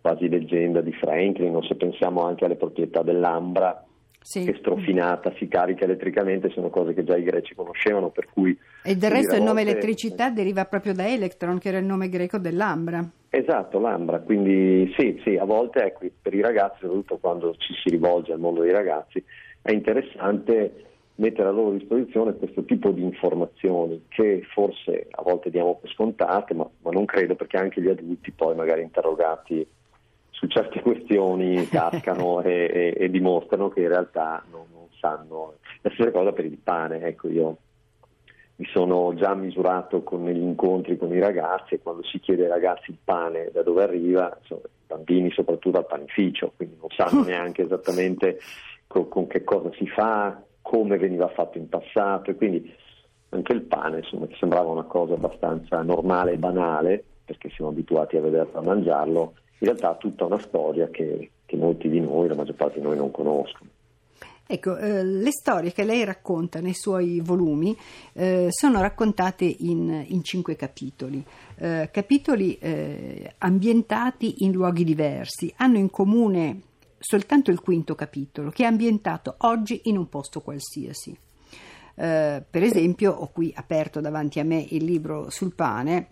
[SPEAKER 8] quasi leggenda di Franklin, o se pensiamo anche alle proprietà dell'ambra,
[SPEAKER 2] sì,
[SPEAKER 8] che strofinata si carica elettricamente, sono cose che già i greci conoscevano, per cui...
[SPEAKER 2] E del resto il nome
[SPEAKER 8] volte...
[SPEAKER 2] elettricità deriva proprio da Electron, che era il nome greco dell'ambra.
[SPEAKER 8] Esatto, l'ambra, quindi sì, sì, a volte ecco, per i ragazzi, soprattutto quando ci si rivolge al mondo dei ragazzi, è interessante mettere a loro disposizione questo tipo di informazioni che forse a volte diamo per scontate, ma, ma non credo, perché anche gli adulti poi magari interrogati su certe questioni cascano e, e, e dimostrano che in realtà non, non sanno. La stessa cosa per il pane, ecco, io mi sono già misurato con gli incontri con i ragazzi, e quando si chiede ai ragazzi il pane da dove arriva, insomma, i bambini soprattutto al panificio, quindi non sanno neanche esattamente con, con che cosa si fa, come veniva fatto in passato, e quindi anche il pane, insomma, che sembrava una cosa abbastanza normale e banale, perché siamo abituati a vederlo, a mangiarlo, in realtà ha tutta una storia che, che molti di noi, la maggior parte di noi, non conoscono.
[SPEAKER 2] Ecco, eh, le storie che lei racconta nei suoi volumi eh, sono raccontate in, in cinque capitoli, eh, capitoli eh, ambientati in luoghi diversi, hanno in comune soltanto il quinto capitolo, che è ambientato oggi in un posto qualsiasi. Uh, per esempio, ho qui aperto davanti a me il libro sul pane,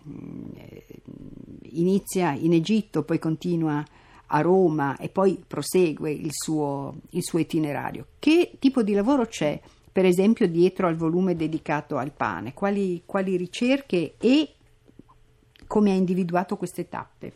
[SPEAKER 2] inizia in Egitto, poi continua a Roma e poi prosegue il suo, il suo itinerario. Che tipo di lavoro c'è, per esempio, dietro al volume dedicato al pane? Quali, quali ricerche e come ha individuato queste tappe?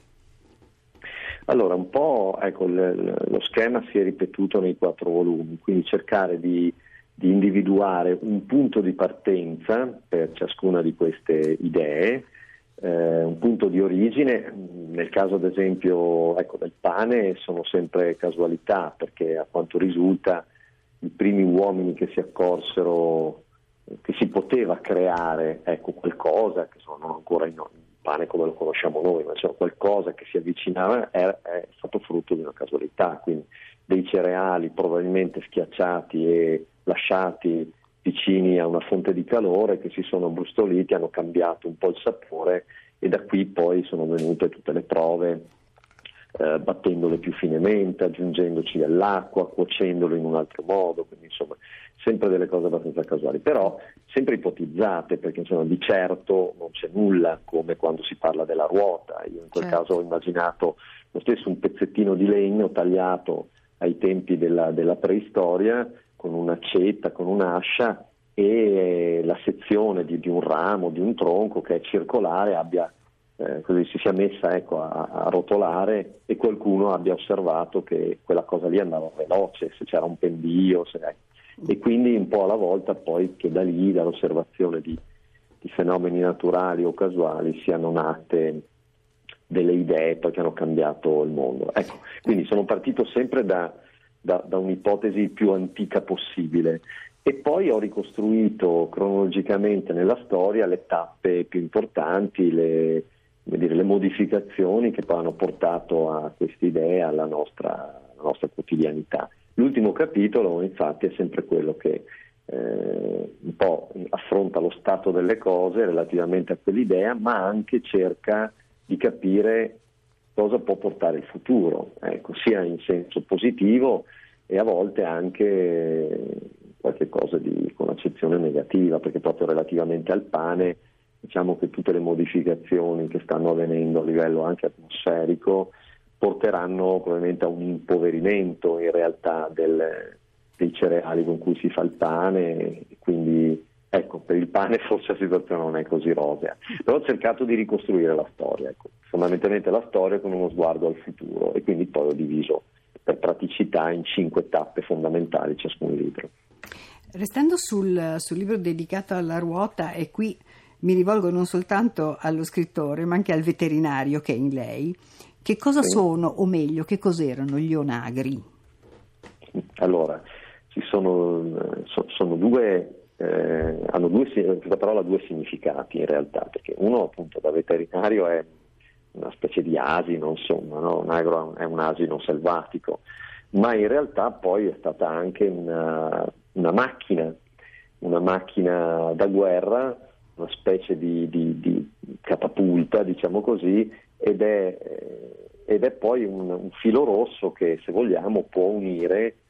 [SPEAKER 8] Allora, un po' ecco, l- lo schema si è ripetuto nei quattro volumi, quindi cercare di di individuare un punto di partenza per ciascuna di queste idee, eh, un punto di origine. Nel caso ad esempio ecco, del pane sono sempre casualità, perché a quanto risulta i primi uomini che si accorsero che si poteva creare ecco, qualcosa, che sono non ancora il pane come lo conosciamo noi, ma cioè qualcosa che si avvicinava, è, è stato frutto di una casualità, quindi dei cereali probabilmente schiacciati e lasciati vicini a una fonte di calore che si sono abbrustoliti, hanno cambiato un po' il sapore, e da qui poi sono venute tutte le prove, eh, battendole più finemente, aggiungendoci dell'acqua, cuocendolo in un altro modo, quindi insomma sempre delle cose abbastanza casuali, però sempre ipotizzate, perché insomma di certo non c'è nulla, come quando si parla della ruota. Io in quel certo. caso ho immaginato lo stesso, un pezzettino di legno tagliato ai tempi della, della preistoria, con un'accetta, con un'ascia, e la sezione di, di un ramo, di un tronco che è circolare abbia eh, così si sia messa ecco, a, a rotolare, e qualcuno abbia osservato che quella cosa lì andava veloce, se c'era un pendio, se, eh. e quindi un po' alla volta poi che da lì, dall'osservazione di, di fenomeni naturali o casuali, siano nate delle idee poi che hanno cambiato il mondo. Ecco, quindi sono partito sempre da Da, da un'ipotesi più antica possibile, e poi ho ricostruito cronologicamente nella storia le tappe più importanti, le, come dire, le modificazioni che poi hanno portato a questa idea, alla nostra, alla nostra quotidianità. L'ultimo capitolo infatti è sempre quello che eh, un po' affronta lo stato delle cose relativamente a quell'idea, ma anche cerca di capire cosa può portare il futuro, ecco, sia in senso positivo e a volte anche qualche cosa di, con accezione negativa, perché proprio relativamente al pane diciamo che tutte le modificazioni che stanno avvenendo a livello anche atmosferico porteranno probabilmente a un impoverimento in realtà del, dei cereali con cui si fa il pane, quindi ecco, per il pane forse la situazione non è così rosea, però ho cercato di ricostruire la storia, ecco, fondamentalmente la storia con uno sguardo al futuro, e quindi poi ho diviso per praticità in cinque tappe fondamentali ciascun libro.
[SPEAKER 2] Restando sul, sul libro dedicato alla ruota, e qui mi rivolgo non soltanto allo scrittore ma anche al veterinario che è in lei, che cosa sì. sono, o meglio, che cos'erano gli onagri? Allora, ci sono, sono due... Eh, hanno due, questa parola ha due significati in realtà, perché uno appunto da veterinario è una specie di asino, insomma, no? Un agro è un asino selvatico, ma in realtà poi è stata anche una, una macchina, una macchina da guerra, una specie di, di, di catapulta, diciamo così, ed è,
[SPEAKER 8] ed è poi un, un filo rosso che, se vogliamo, può unire eh,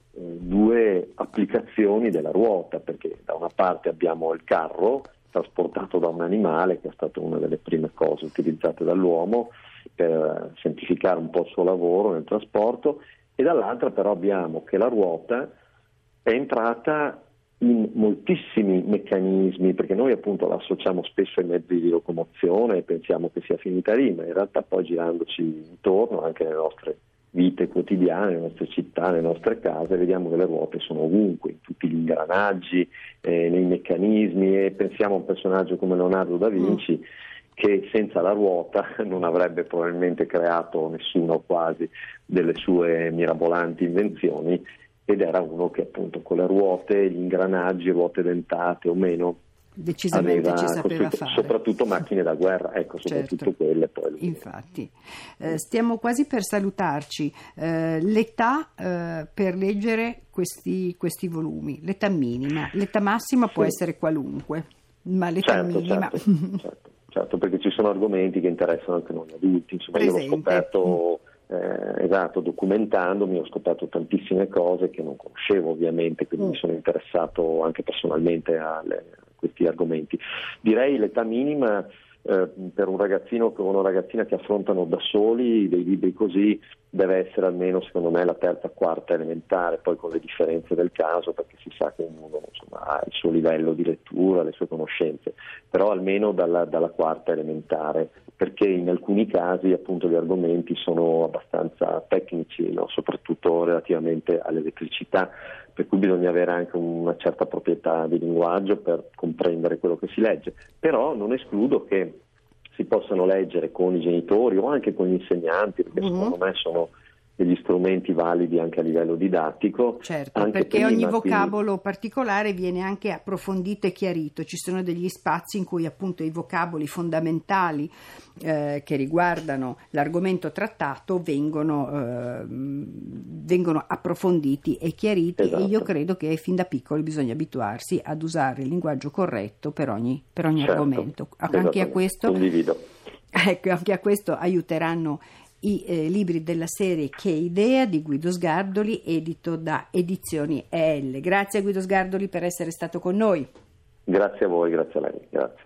[SPEAKER 8] due applicazioni della ruota, perché da una parte abbiamo il carro trasportato da un animale, che è stata una delle prime cose utilizzate dall'uomo per semplificare un po' il suo lavoro nel trasporto, e dall'altra però abbiamo che la ruota è entrata in moltissimi meccanismi, perché noi appunto la associamo spesso ai mezzi di locomozione e pensiamo che sia finita lì, ma in realtà poi girandoci intorno anche nelle nostre vite quotidiane, nelle nostre città, nelle nostre case, vediamo che le ruote sono ovunque, in tutti gli ingranaggi, eh, nei meccanismi, e pensiamo a un personaggio come Leonardo da Vinci mm. che senza la ruota non avrebbe probabilmente creato nessuno quasi delle sue mirabolanti invenzioni, ed era uno che appunto con le ruote, gli ingranaggi, ruote dentate o meno,
[SPEAKER 2] decisamente
[SPEAKER 8] aveva
[SPEAKER 2] ci sapeva
[SPEAKER 8] costruito,
[SPEAKER 2] fare.
[SPEAKER 8] Soprattutto macchine da guerra, ecco, soprattutto
[SPEAKER 2] certo.
[SPEAKER 8] quelle poi.
[SPEAKER 2] Infatti, eh, stiamo quasi per salutarci. Eh, l'età eh, per leggere questi, questi volumi, l'età minima, l'età massima può
[SPEAKER 8] sì. essere
[SPEAKER 2] qualunque, ma l'età
[SPEAKER 8] certo,
[SPEAKER 2] minima.
[SPEAKER 8] Certo, certo, certo, perché ci sono argomenti che interessano anche noi adulti. Insomma, io l'ho scoperto. Eh, esatto, documentandomi ho scoperto tantissime cose che non conoscevo, ovviamente, quindi mm. mi sono interessato anche personalmente a, le, a questi argomenti. Direi l'età minima eh, per un ragazzino o una ragazzina che affrontano da soli dei libri così deve essere almeno, secondo me, la terza, quarta elementare, poi con le differenze del caso, perché si sa che ognuno, insomma, ha il suo livello di lettura, le sue conoscenze, però almeno dalla, dalla quarta elementare, perché in alcuni casi appunto gli argomenti sono abbastanza tecnici, no? Soprattutto relativamente all'elettricità, per cui bisogna avere anche una certa proprietà di linguaggio per comprendere quello che si legge, però non escludo che si possano leggere con i genitori o anche con gli insegnanti, perché mm-hmm. secondo me sono degli strumenti validi anche a livello didattico.
[SPEAKER 2] Certo,
[SPEAKER 8] anche
[SPEAKER 2] perché
[SPEAKER 8] prima,
[SPEAKER 2] ogni vocabolo
[SPEAKER 8] quindi...
[SPEAKER 2] particolare viene anche approfondito e chiarito. Ci sono degli spazi in cui appunto i vocaboli fondamentali eh, che riguardano l'argomento trattato vengono, eh, vengono approfonditi e chiariti, esatto. E io credo che fin da piccoli bisogna abituarsi ad usare il linguaggio corretto per ogni, per ogni
[SPEAKER 8] certo,
[SPEAKER 2] argomento. Anche a questo,
[SPEAKER 8] condivido.
[SPEAKER 2] Ecco, anche a questo aiuteranno i eh, libri della serie Che idea di Guido Sgardoli, edito da Edizioni E L. Grazie a Guido Sgardoli per essere stato con noi.
[SPEAKER 8] Grazie a voi, grazie a lei, grazie.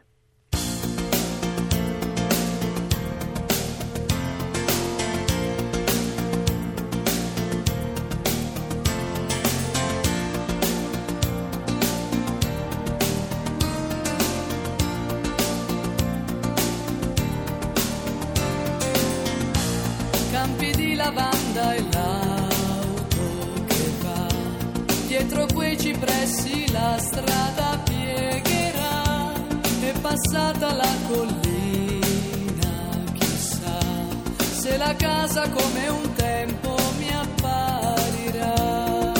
[SPEAKER 7] Campi di lavanda e l'auto che va dietro quei cipressi, la strada piegherà, è passata la collina, chissà se la casa come un tempo mi apparirà.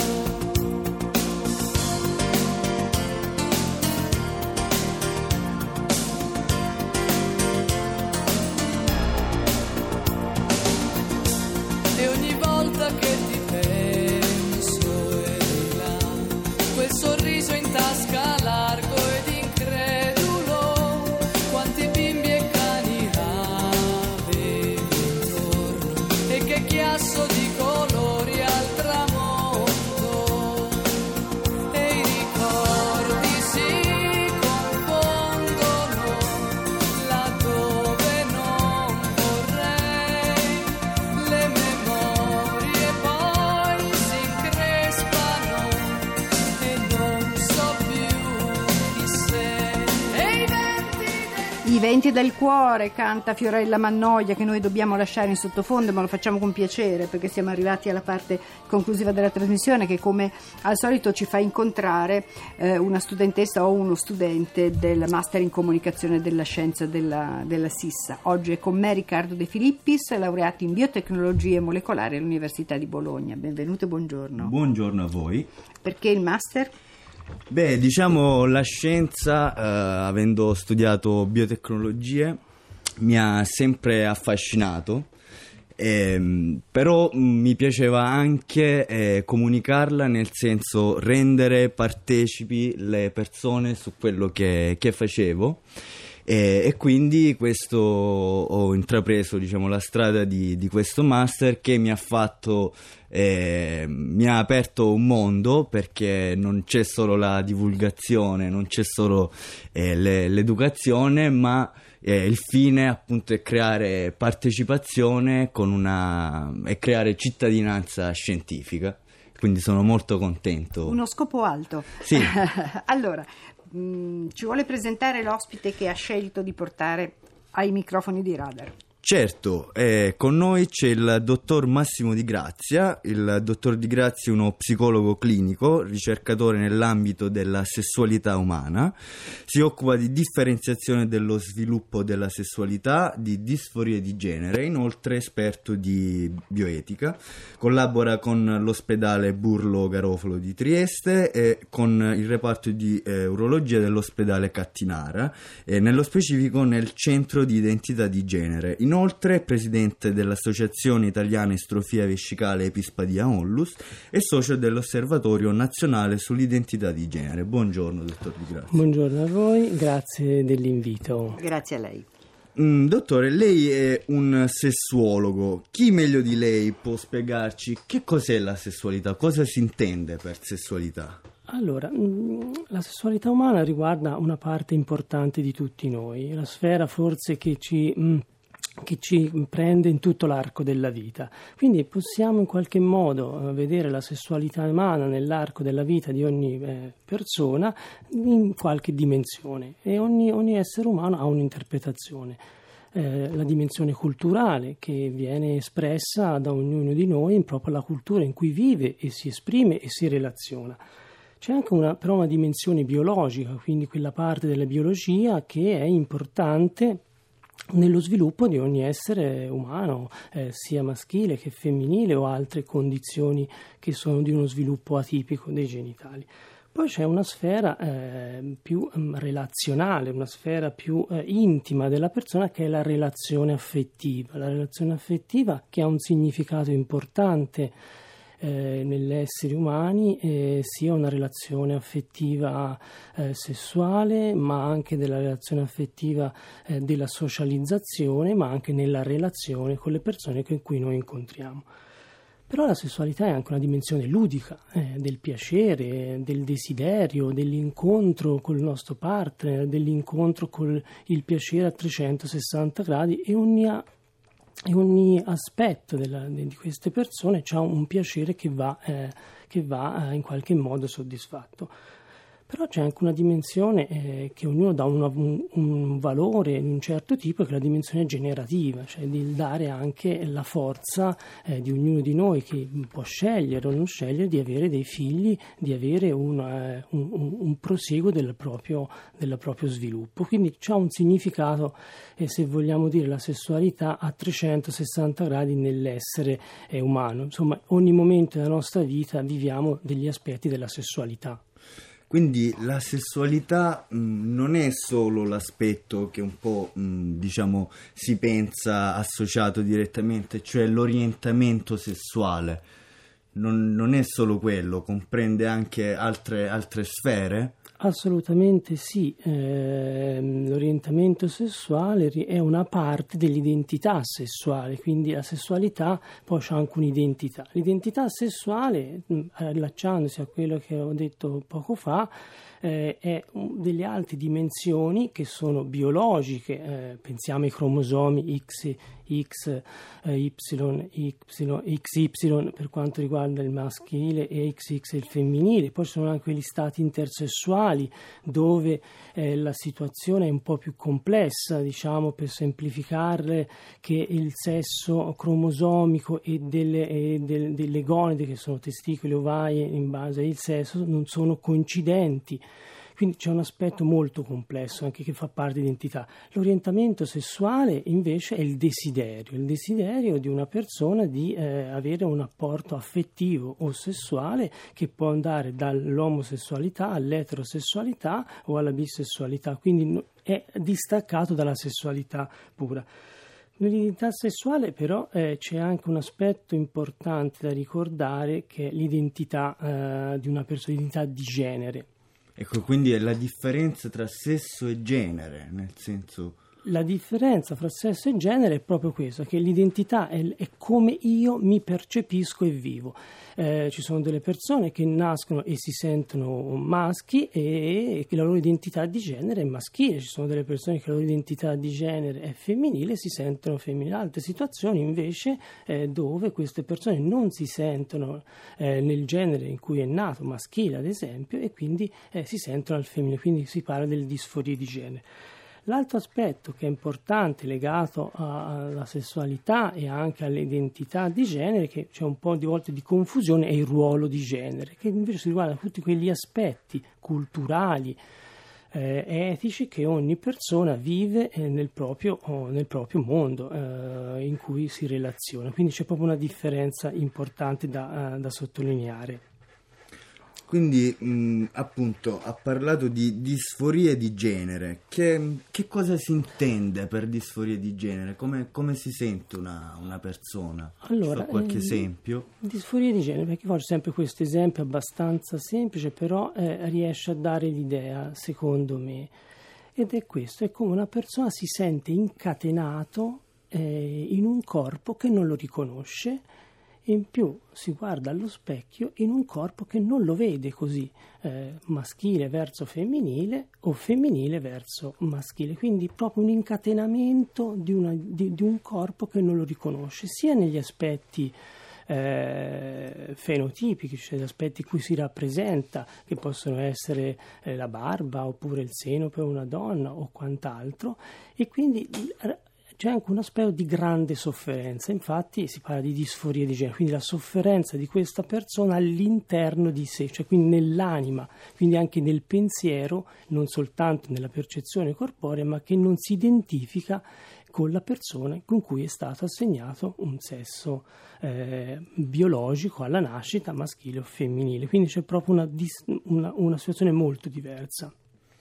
[SPEAKER 7] E ogni volta che ti penso e di là, quel sorriso in tasca largo ed incredulo, quanti bimbi e cani avevi intorno, e che chiasso di colori al tramonto, e i ricordi si confondono laddove non vorrei, le memorie poi si increspano e non so più chi sei. E i venti del...
[SPEAKER 2] I venti del cuore, canta Fiorella Mannoia, che noi dobbiamo lasciare in sottofondo, ma lo facciamo con piacere perché siamo arrivati alla parte conclusiva della trasmissione, che come al solito ci fa incontrare eh, una studentessa o uno studente del Master in Comunicazione della Scienza della, della Sissa. Oggi è con me Riccardo De Filippis, laureato in biotecnologie molecolari all'Università di Bologna. Benvenuto e buongiorno.
[SPEAKER 9] Buongiorno a voi.
[SPEAKER 2] Perché il Master?
[SPEAKER 9] Beh, diciamo la scienza, eh, avendo studiato biotecnologie, mi ha sempre affascinato, ehm, però mh, mi piaceva anche eh, comunicarla, nel senso rendere partecipi le persone su quello che, che facevo. E, e quindi questo ho intrapreso, diciamo, la strada di, di questo master, che mi ha fatto eh, mi ha aperto un mondo, perché non c'è solo la divulgazione, non c'è solo eh, le, l'educazione, ma eh, il fine appunto è creare partecipazione con una e creare cittadinanza scientifica. Quindi sono molto contento.
[SPEAKER 2] Uno scopo alto.
[SPEAKER 9] Sì.
[SPEAKER 2] Allora, mh, ci vuole presentare l'ospite che ha scelto di portare ai microfoni di Radar?
[SPEAKER 9] Certo, eh, con noi c'è il dottor Massimo Di Grazia. Il dottor Di Grazia è uno psicologo clinico, ricercatore nell'ambito della sessualità umana, si occupa di differenziazione dello sviluppo della sessualità, di disforie di genere, inoltre esperto di bioetica, collabora con l'ospedale Burlo Garofalo di Trieste e con il reparto di eh, urologia dell'ospedale Cattinara, e nello specifico nel centro di identità di genere. Inoltre è presidente dell'Associazione Italiana Istrofia Vescicale Epispadia Onlus e socio dell'Osservatorio Nazionale sull'Identità di Genere. Buongiorno, dottor Di Grazia.
[SPEAKER 10] Buongiorno a voi, grazie dell'invito.
[SPEAKER 2] Grazie a lei.
[SPEAKER 9] Mm, dottore, lei è un sessuologo. Chi meglio di lei può spiegarci che cos'è la sessualità? Cosa si intende per sessualità?
[SPEAKER 10] Allora, la sessualità umana riguarda una parte importante di tutti noi, la sfera forse che ci... che ci prende in tutto l'arco della vita. Quindi possiamo in qualche modo vedere la sessualità umana nell'arco della vita di ogni eh, persona in qualche dimensione, e ogni, ogni essere umano ha un'interpretazione. Eh, la dimensione culturale, che viene espressa da ognuno di noi in proprio la cultura in cui vive e si esprime e si relaziona. C'è anche una, però una dimensione biologica, quindi quella parte della biologia che è importante nello sviluppo di ogni essere umano, eh, sia maschile che femminile, o altre condizioni che sono di uno sviluppo atipico dei genitali. Poi c'è una sfera eh, più um, relazionale, una sfera più eh, intima della persona, che è la relazione affettiva. La relazione affettiva, che ha un significato importante Eh, negli esseri umani, eh, sia una relazione affettiva eh, sessuale, ma anche della relazione affettiva eh, della socializzazione, ma anche nella relazione con le persone con cui noi incontriamo. Però la sessualità è anche una dimensione ludica, eh, del piacere, del desiderio, dell'incontro col nostro partner, dell'incontro con il piacere a trecentosessanta gradi, e ogni E ogni aspetto della, di queste persone ha un piacere che va, eh, che va eh, in qualche modo soddisfatto. Però c'è anche una dimensione eh, che ognuno dà una, un, un valore di un certo tipo, che è la dimensione generativa, cioè di dare anche la forza eh, di ognuno di noi, che può scegliere o non scegliere di avere dei figli, di avere una, eh, un, un, un proseguo del proprio, del proprio sviluppo. Quindi c'ha un significato, eh, se vogliamo dire, la sessualità a trecentosessanta gradi nell'essere eh, umano. Insomma, ogni momento della nostra vita viviamo degli aspetti della sessualità.
[SPEAKER 9] Quindi la sessualità mh, non è solo l'aspetto che un po' mh, diciamo si pensa associato direttamente, cioè l'orientamento sessuale. Non, non è solo quello, comprende anche altre, altre sfere?
[SPEAKER 10] Assolutamente sì, eh, l'orientamento sessuale è una parte dell'identità sessuale, quindi la sessualità poi c'è anche un'identità. L'identità sessuale, allacciandosi a quello che ho detto poco fa, eh, è delle altre dimensioni che sono biologiche, eh, pensiamo ai cromosomi X, X, eh, Y, Y, X Y per quanto riguarda il maschile e X X il femminile. Poi ci sono anche gli stati intersessuali, dove eh, la situazione è un po' più complessa, diciamo, per semplificarle, che il sesso cromosomico e delle, e del, delle gonadi, che sono testicoli, ovaie, in base al sesso, non sono coincidenti. Quindi c'è un aspetto molto complesso anche che fa parte dell'identità. L'orientamento sessuale invece è il desiderio, il desiderio di una persona di eh, avere un apporto affettivo o sessuale, che può andare dall'omosessualità all'eterosessualità o alla bisessualità, quindi è distaccato dalla sessualità pura. Nell'identità sessuale però eh, c'è anche un aspetto importante da ricordare, che è l'identità eh, di una persona, l'identità di genere.
[SPEAKER 9] Ecco, quindi è la differenza tra sesso e genere, nel senso...
[SPEAKER 10] La differenza fra sesso e genere è proprio questa, che l'identità è, è come io mi percepisco e vivo. Eh, ci sono delle persone che nascono e si sentono maschi e che la loro identità di genere è maschile, ci sono delle persone che la loro identità di genere è femminile e si sentono femminili. Altre situazioni invece eh, dove queste persone non si sentono eh, nel genere in cui è nato, maschile ad esempio, e quindi eh, si sentono al femminile, quindi si parla delle disforie di genere. L'altro aspetto che è importante legato alla sessualità e anche all'identità di genere, che c'è un po' di volte di confusione, è il ruolo di genere, che invece si riguarda tutti quegli aspetti culturali, eh, etici che ogni persona vive eh, nel, proprio, oh, nel proprio mondo eh, in cui si relaziona. Quindi c'è proprio una differenza importante da, uh, da sottolineare.
[SPEAKER 9] Quindi, mh, appunto, ha parlato di disforie di genere. Che, che cosa si intende per disforie di genere? Come, come si sente una, una persona?
[SPEAKER 10] Allora,
[SPEAKER 9] Ci fa qualche
[SPEAKER 10] eh,
[SPEAKER 9] esempio?
[SPEAKER 10] Disforie di genere, perché faccio sempre questo esempio abbastanza semplice, però eh, riesce a dare l'idea, secondo me. Ed è questo, è come una persona si sente incatenato eh, in un corpo che non lo riconosce, in più si guarda allo specchio in un corpo che non lo vede così, eh, maschile verso femminile o femminile verso maschile, quindi proprio un incatenamento di, una, di, di un corpo che non lo riconosce, sia negli aspetti eh, fenotipici, cioè gli aspetti cui si rappresenta, che possono essere eh, la barba oppure il seno per una donna o quant'altro, e quindi c'è anche un aspetto di grande sofferenza. Infatti si parla di disforia di genere, quindi la sofferenza di questa persona all'interno di sé, cioè quindi nell'anima, quindi anche nel pensiero, non soltanto nella percezione corporea, ma che non si identifica con la persona con cui è stato assegnato un sesso eh, biologico alla nascita, maschile o femminile. Quindi c'è proprio una, una, una situazione molto diversa.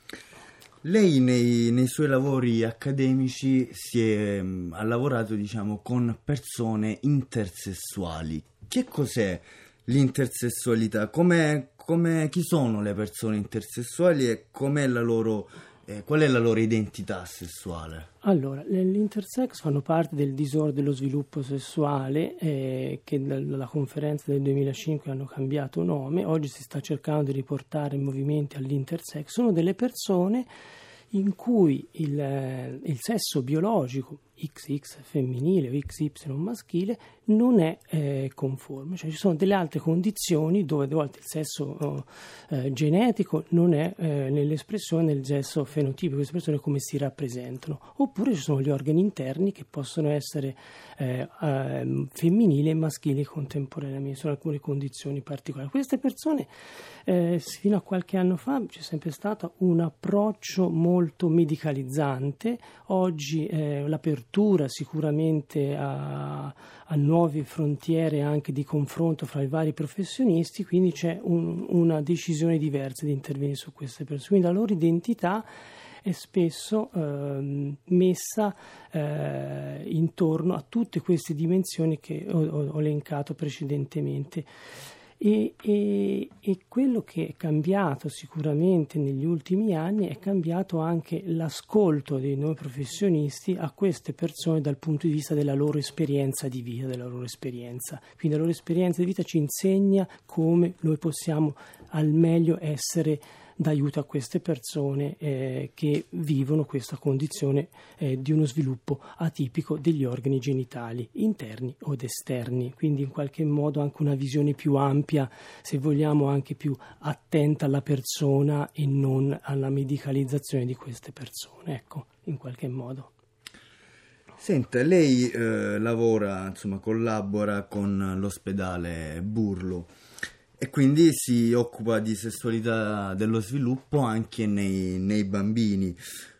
[SPEAKER 9] Lei nei, nei suoi lavori accademici si è, ha lavorato, diciamo, con persone intersessuali. Che cos'è l'intersessualità? Com'è, com'è, chi sono le persone intersessuali e com'è la loro, eh, qual è la loro identità sessuale?
[SPEAKER 10] Allora, gli intersex fanno parte del disordine dello sviluppo sessuale eh, che dalla conferenza del duemilacinque hanno cambiato nome. Oggi si sta cercando di riportare i movimenti all'intersex. Sono delle persone in cui il, eh, il sesso biologico X X femminile o X Y maschile non è eh, conforme, cioè ci sono delle altre condizioni dove a volte il sesso eh, genetico non è eh, nell'espressione del sesso fenotipico, queste persone come si rappresentano, oppure ci sono gli organi interni che possono essere eh, eh, femminili e maschili contemporaneamente, sono alcune condizioni particolari. Queste persone eh, fino a qualche anno fa c'è sempre stato un approccio molto medicalizzante, oggi eh, l'apertura sicuramente a, a nuove frontiere anche di confronto fra i vari professionisti, quindi c'è un, una decisione diversa di intervenire su queste persone, quindi la loro identità è spesso eh, messa eh, intorno a tutte queste dimensioni che ho, ho elencato precedentemente. E, e, e quello che è cambiato sicuramente negli ultimi anni è cambiato anche l'ascolto dei noi professionisti a queste persone dal punto di vista della loro esperienza di vita, della loro esperienza. Quindi la loro esperienza di vita ci insegna come noi possiamo al meglio essere d'aiuto a queste persone eh, che vivono questa condizione eh, di uno sviluppo atipico degli organi genitali interni o esterni, quindi in qualche modo anche una visione più ampia, se vogliamo anche più attenta alla persona e non alla medicalizzazione di queste persone, ecco, in qualche modo.
[SPEAKER 9] Senta, lei eh, lavora, insomma, collabora con l'ospedale Burlo e quindi si occupa di sessualità dello sviluppo anche nei, nei bambini.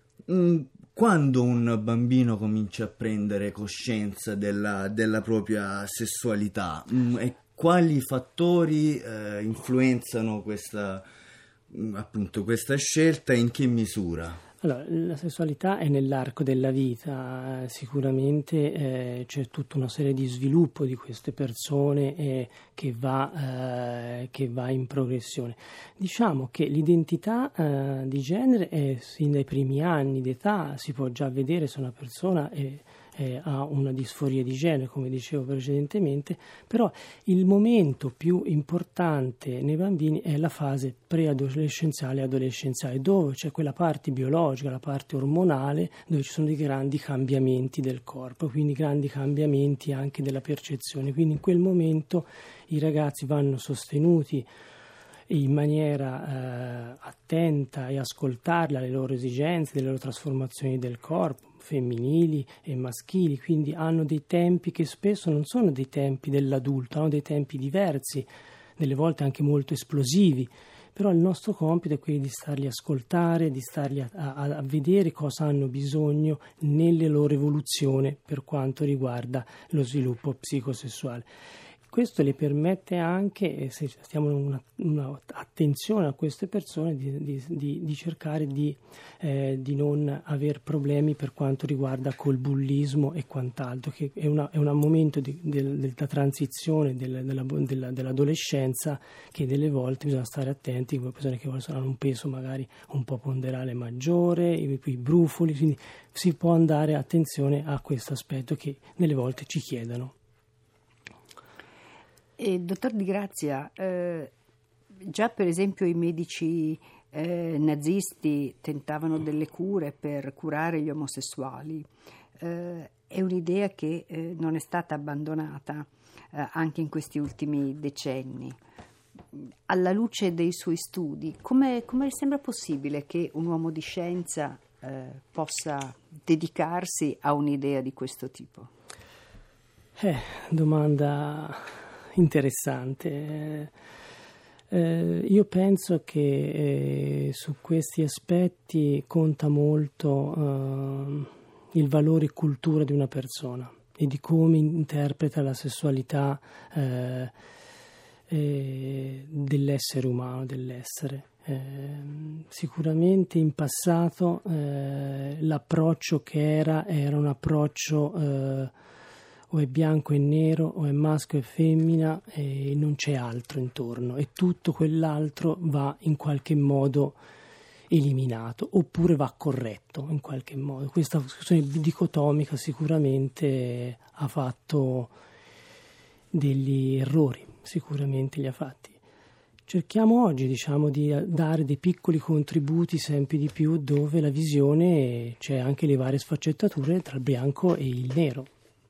[SPEAKER 9] Quando un bambino comincia a prendere coscienza della, della propria sessualità e quali fattori eh, influenzano questa, appunto, questa scelta e in che misura?
[SPEAKER 10] Allora, la sessualità è nell'arco della vita, sicuramente eh, c'è tutta una serie di sviluppo di queste persone eh, che, va, eh, che va in progressione. Diciamo che l'identità eh, di genere è sin dai primi anni d'età, si può già vedere se una persona è Eh, ha una disforia di genere, come dicevo precedentemente, però il momento più importante nei bambini è la fase preadolescenziale e adolescenziale, dove c'è quella parte biologica, la parte ormonale, dove ci sono dei grandi cambiamenti del corpo, quindi grandi cambiamenti anche della percezione. Quindi in quel momento i ragazzi vanno sostenuti in maniera eh, attenta e ascoltarli alle loro esigenze, delle loro trasformazioni del corpo, femminili e maschili, quindi hanno dei tempi che spesso non sono dei tempi dell'adulto, hanno dei tempi diversi, delle volte anche molto esplosivi, però il nostro compito è quello di starli a ascoltare, di starli a, a, a vedere cosa hanno bisogno nella loro evoluzione per quanto riguarda lo sviluppo psicosessuale. Questo le permette anche, se stiamo una, una attenzione a queste persone, di, di, di, di cercare di, eh, di non aver problemi per quanto riguarda col bullismo e quant'altro, che è, una, è un momento di, del, della transizione del, della, della, dell'adolescenza che delle volte bisogna stare attenti, con persone che hanno un peso magari un po' ponderale maggiore, i, i brufoli, quindi si può andare attenzione a questo aspetto che delle volte ci chiedono.
[SPEAKER 2] E, dottor Di Grazia, eh, già per esempio i medici eh, nazisti tentavano delle cure per curare gli omosessuali. Eh, è un'idea che eh, non è stata abbandonata eh, anche in questi ultimi decenni. Alla luce dei suoi studi, come, come le sembra possibile che un uomo di scienza eh, possa dedicarsi a un'idea di questo tipo?
[SPEAKER 10] Eh, domanda interessante. Eh, io penso che eh, su questi aspetti conta molto eh, il valore e cultura di una persona e di come interpreta la sessualità eh, eh, dell'essere umano, dell'essere. Eh, sicuramente in passato eh, l'approccio che era era un approccio eh, o è bianco e nero, o è maschio e femmina, e non c'è altro intorno, e tutto quell'altro va in qualche modo eliminato, oppure va corretto in qualche modo. Questa discussione dicotomica sicuramente ha fatto degli errori, sicuramente li ha fatti. Cerchiamo oggi, diciamo, di dare dei piccoli contributi sempre di più, dove la visione c'è anche le varie sfaccettature tra il bianco e il nero.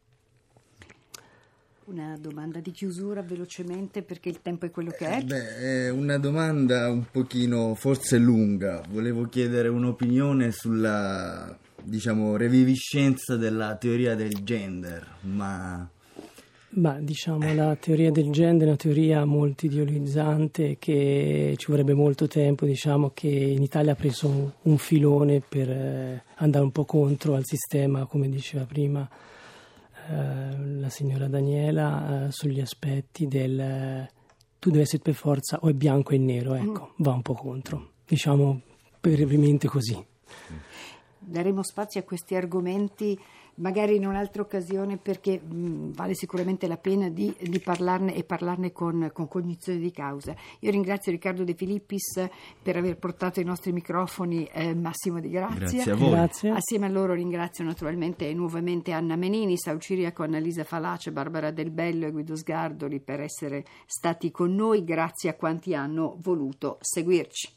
[SPEAKER 2] Una domanda di chiusura velocemente, perché il tempo è quello che è.
[SPEAKER 9] Beh, è una domanda un pochino forse lunga. Volevo chiedere un'opinione sulla, diciamo, reviviscenza della teoria del gender, ma...
[SPEAKER 10] Ma diciamo la teoria del gender è una teoria molto idealizzante che ci vorrebbe molto tempo, diciamo che in Italia ha preso un, un filone per eh, andare un po' contro al sistema, come diceva prima la signora Daniela, uh, sugli aspetti del uh, tu devi essere per forza o è bianco e nero, ecco, mm. va un po' contro, diciamo brevemente così.
[SPEAKER 2] Daremo spazio a questi argomenti magari in un'altra occasione, perché mh, vale sicuramente la pena di, di parlarne e parlarne con, con cognizione di causa. Io ringrazio Riccardo De Filippis per aver portato ai nostri microfoni eh, Massimo Di Grazia.
[SPEAKER 9] Grazie a voi.
[SPEAKER 10] Grazie.
[SPEAKER 2] Assieme a loro ringrazio naturalmente nuovamente Anna Menini, Sau Ciriaco, Annalisa Falace, Barbara Del Bello e Guido Sgardoli per essere stati con noi. Grazie a quanti hanno voluto seguirci.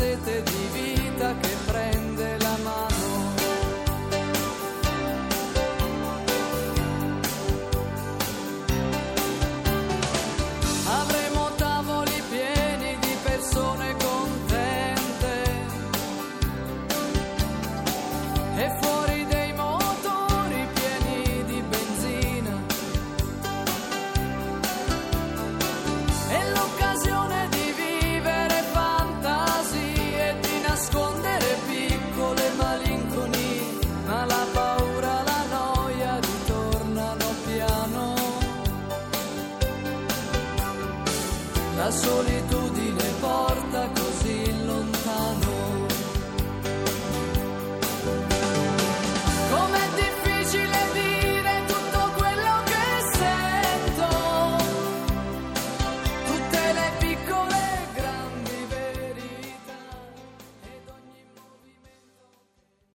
[SPEAKER 7] sete di vita che prende la mano. Avremo tavoli pieni di persone contente e fuori dei motori pieni di benzina, e l'occasione di vivere fantasie e di nascondere piccole malinconie, ma la paura, la noia ritornano piano. La solitudine porta